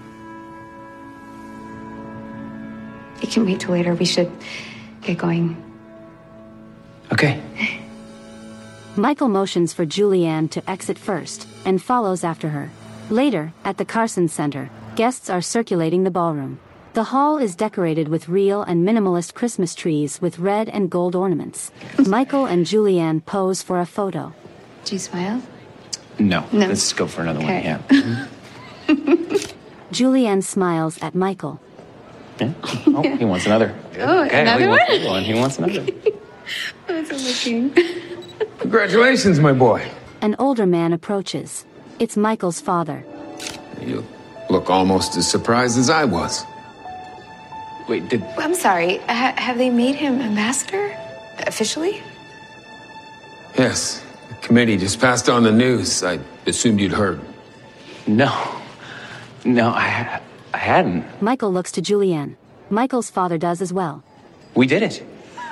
It can wait till later. We should get going. Okay. Michael motions for Julianne to exit first, and follows after her. Later, at the Carson Center, guests are circulating the ballroom. The hall is decorated with real and minimalist Christmas trees with red and gold ornaments. Michael and Julianne pose for a photo. Do you smile? No. No. Let's go for another Okay. one, yeah. Julianne smiles at Michael. Yeah? Oh, he wants another. Oh, okay, another he wants one? another one. He wants another. How's it looking? Congratulations, my boy. An older man approaches. It's Michael's father. You look almost as surprised as I was. Wait, did... I'm sorry. Ha- have they made him ambassador? Officially? Yes. The committee just passed on the news. I assumed you'd heard. No. No, I, I hadn't. Michael looks to Julianne. Michael's father does as well. We did it.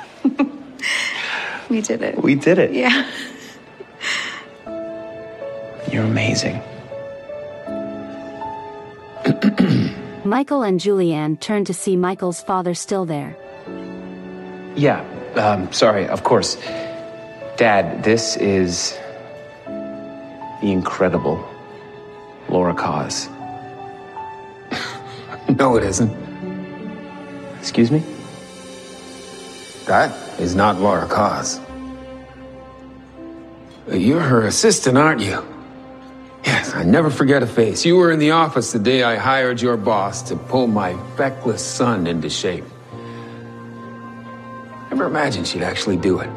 We did it. We did it. Yeah. You're amazing. Michael and Julianne turn to see Michael's father still there. Yeah, um, sorry, of course. Dad, this is the incredible Laura Cause. No, it isn't. Excuse me? That is not Laura Cause. You're her assistant, aren't you? Yes, I never forget a face. You were in the office the day I hired your boss to pull my feckless son into shape. Never imagined she'd actually do it.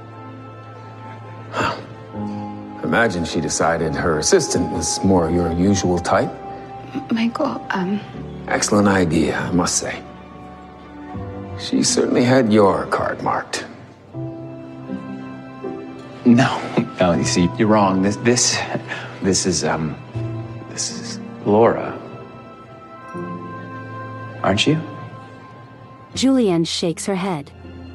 Huh. Imagine she decided her assistant was more your usual type. Michael, um... Excellent idea, I must say. She certainly had your card marked. No, no, you see, you're wrong. This, this, this is, um, this is Laura. Aren't you? Julianne shakes her head.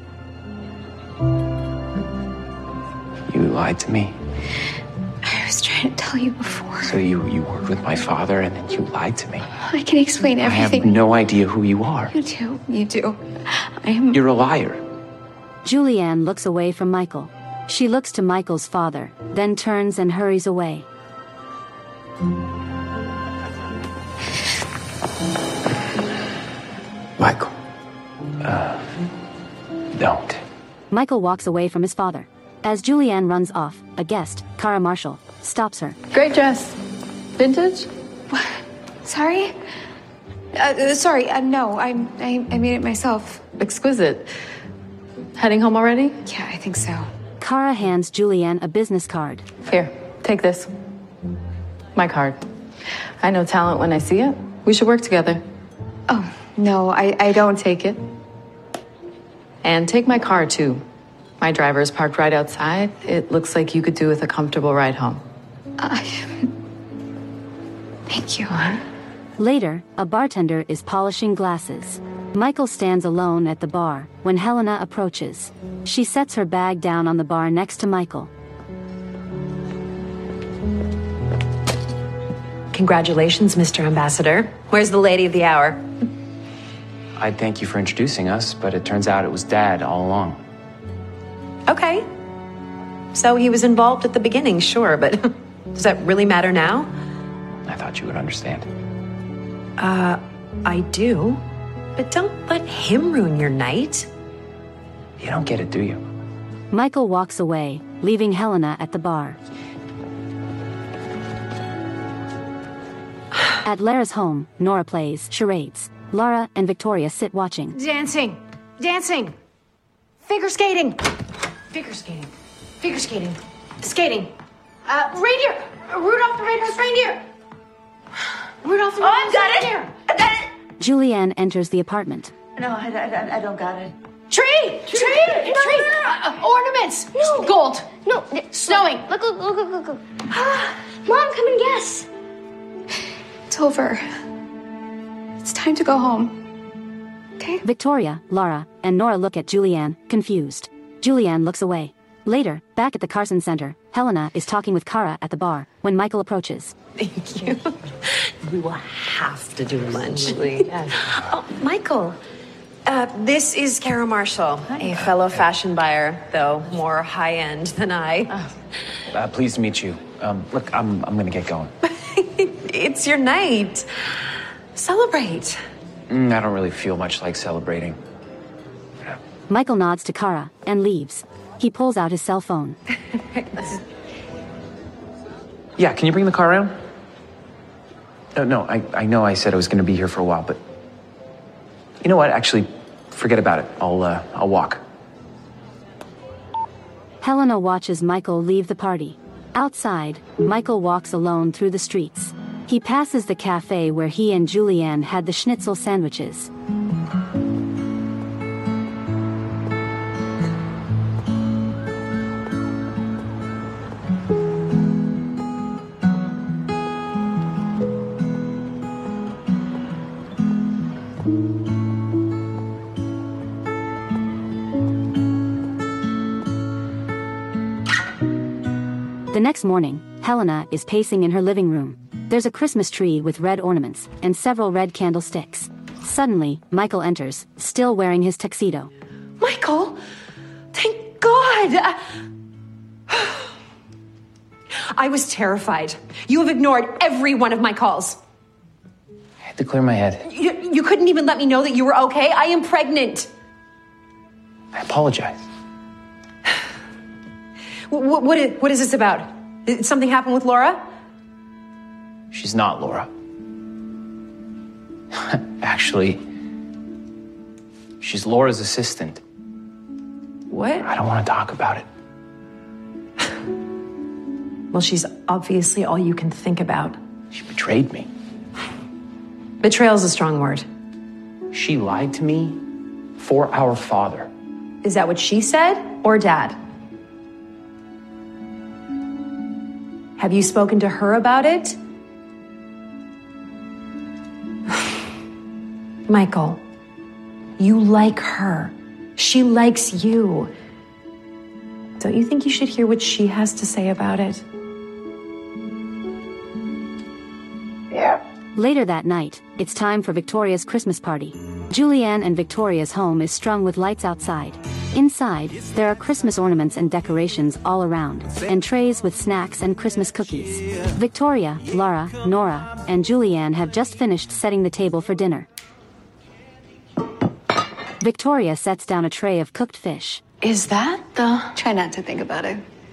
You lied to me. I was trying to tell you before. So you, you worked with my father and then you lied to me. I can explain everything. I have no idea who you are. You do, you do. I'm... You're a liar. Julianne looks away from Michael. She looks to Michael's father, then turns and hurries away. Michael. Uh, don't. Michael walks away from his father. As Julianne runs off, a guest, Kara Marshall, stops her. Great dress. Vintage? Sorry? Uh, sorry, uh, no, I, I, I made it myself. Exquisite. Heading home already? Yeah, I think so. Kara hands Julianne a business card. Here, take this. My card. I know talent when I see it. We should work together. Oh, no, I, I don't. Take it. And take my car, too. My driver is parked right outside. It looks like you could do with a comfortable ride home. Uh, thank you. Later, a bartender is polishing glasses. Michael stands alone at the bar when Helena approaches. She sets her bag down on the bar next to Michael. Congratulations, Mister Ambassador. Where's the lady of the hour? I'd thank you for introducing us, but it turns out it was Dad all along. Okay. So he was involved at the beginning, sure, but does that really matter now? I thought you would understand. Uh, I do. But don't let him ruin your night. You don't get it, do you? Michael walks away, leaving Helena at the bar. At Lara's home, Nora plays charades. Lara and Victoria sit watching. Dancing! Dancing! Figure skating! Figure skating. Figure skating. Skating. Uh, reindeer! Rudolph the Red-Nosed Reindeer! Rudolph the Red-Nosed Reindeer! I got it! Julianne enters the apartment. No, I, I, I don't got it. Tree! Tree! Tree! No, Tree. no, no, no. Uh, ornaments! No. Gold! No. Snowing! Look, look, look, look, look, look. Mom, come and guess. It's over. It's time to go home. Okay? Victoria, Lara, and Nora look at Julianne, confused. Julianne looks away. Later, back at the Carson Center, Helena is talking with Kara at the bar when Michael approaches. Thank you. We will have to do lunch. Yes. Oh, Michael. Uh, this is Kara Marshall, a fellow fashion buyer, though more high-end than I. Uh, pleased to meet you. Um, look, I'm, I'm gonna get going. It's your night. Celebrate. Mm, I don't really feel much like celebrating. Michael nods to Kara and leaves. He pulls out his cell phone. Yeah, can you bring the car around? Uh, no, I, I know I said I was going to be here for a while, but you know what? Actually, forget about it. I'll, uh, I'll walk. Helena watches Michael leave the party. Outside, Michael walks alone through the streets. He passes the cafe where he and Julianne had the schnitzel sandwiches. The next morning, Helena is pacing in her living room. There's a Christmas tree with red ornaments and several red candlesticks. Suddenly, Michael enters, still wearing his tuxedo. Michael! Thank God! I, I was terrified. You have ignored every one of my calls. I had to clear my head. You, you couldn't even let me know that you were okay? I am pregnant. I apologize. What, what, is, what is this about? Did something happen with Laura? She's not Laura. Actually, she's Laura's assistant. What? I don't want to talk about it. Well, she's obviously all you can think about. She betrayed me. Betrayal is a strong word. She lied to me for our father. Is that what she said, or Dad? Have you spoken to her about it? Michael, you like her. She likes you. Don't you think you should hear what she has to say about it? Yeah. Later that night, it's time for Victoria's Christmas party. Julianne and Victoria's home is strung with lights outside. Inside, there are Christmas ornaments and decorations all around, and trays with snacks and Christmas cookies. Victoria, Laura, Nora, and Julianne have just finished setting the table for dinner. Victoria sets down a tray of cooked fish. Is that the... Try not to think about it.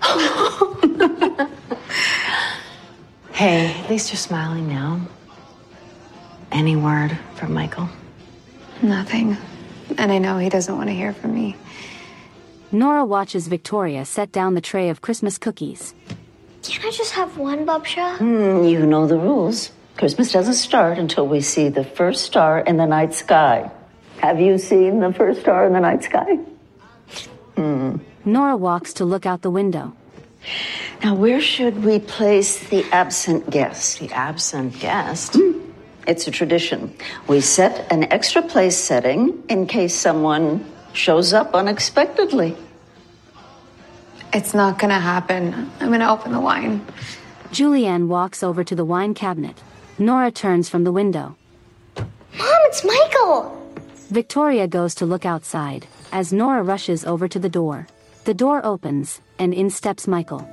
Hey, at least you're smiling now. Any word from Michael? Nothing. And I know he doesn't want to hear from me. Nora watches Victoria set down the tray of Christmas cookies. Can't I just have one, Bubsha? Mm, you know the rules. Christmas doesn't start until we see the first star in the night sky. Have you seen the first star in the night sky? Hmm. Nora walks to look out the window. Now, where should we place the absent guest? The absent guest? Mm. It's a tradition. We set an extra place setting in case someone shows up unexpectedly. It's not gonna happen. I'm gonna open the wine. Julianne walks over to the wine cabinet. Nora turns from the window. Mom, it's Michael! Victoria goes to look outside, as Nora rushes over to the door. The door opens, and in steps Michael.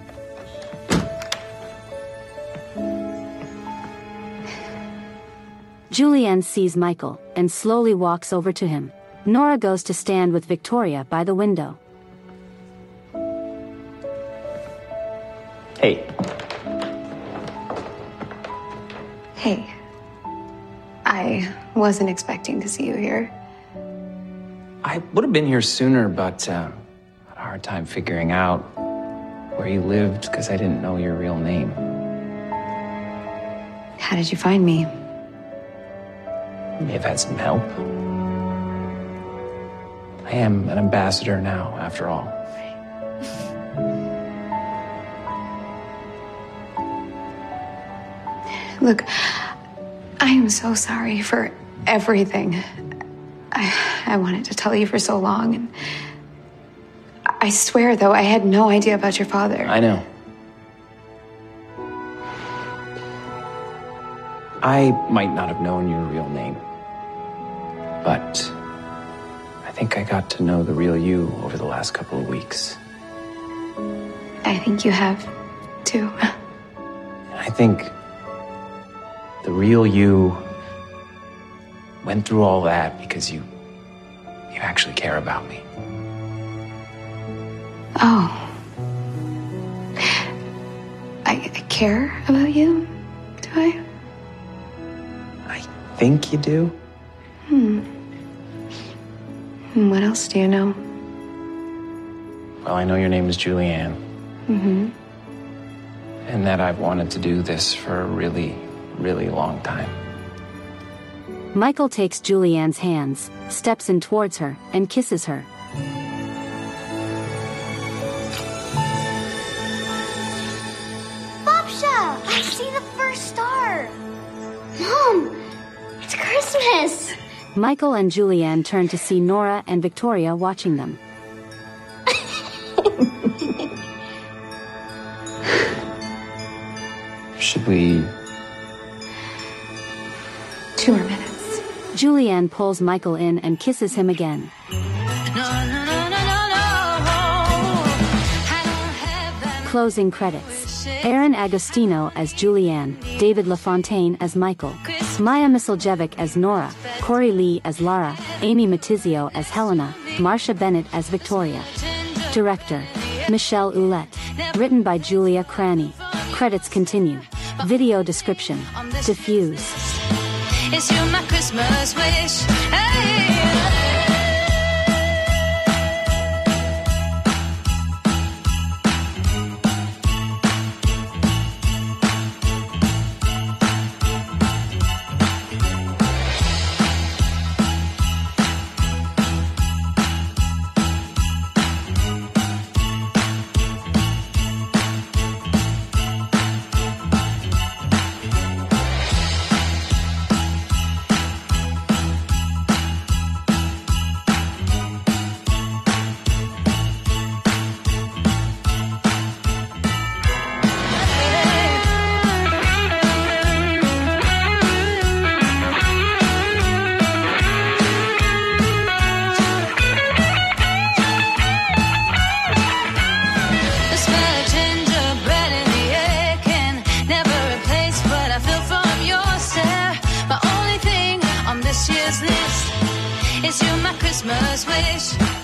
Julianne sees Michael, and slowly walks over to him. Nora goes to stand with Victoria by the window. Hey. Hey. I wasn't expecting to see you here. I would have been here sooner, but uh, I had a hard time figuring out where you lived because I didn't know your real name. How did you find me? May have had some help. I am an ambassador now, after all. Look, I am so sorry for everything. I, I wanted to tell you for so long, and I swear, though, I had no idea about your father. I know. I might not have known your real name, but I think I got to know the real you over the last couple of weeks. I think you have, too. I think the real you went through all that because you you actually care about me. Oh. I, I care about you? Do I? I think you do. Hmm. And what else do you know? Well, I know your name is Julianne. Mm-hmm. And that I've wanted to do this for a really, really long time. Michael takes Julianne's hands, steps in towards her, and kisses her. Bubsha! I see the first star! Mom, it's Christmas! Michael and Julianne turn to see Nora and Victoria watching them. Should we two more minutes. Julianne pulls Michael in and kisses him again. Closing credits. Aaron Agostino as Julianne, David LaFontaine as Michael, Maya Misiljevic as Nora, Corey Lee as Lara, Amy Matizio as Helena, Marsha Bennett as Victoria. Director, Michelle Ouellette. Written by Julia Cranny. Credits continue. Video description. Diffuse. Is you my Christmas wish? Hey. This year's list is you my Christmas wish.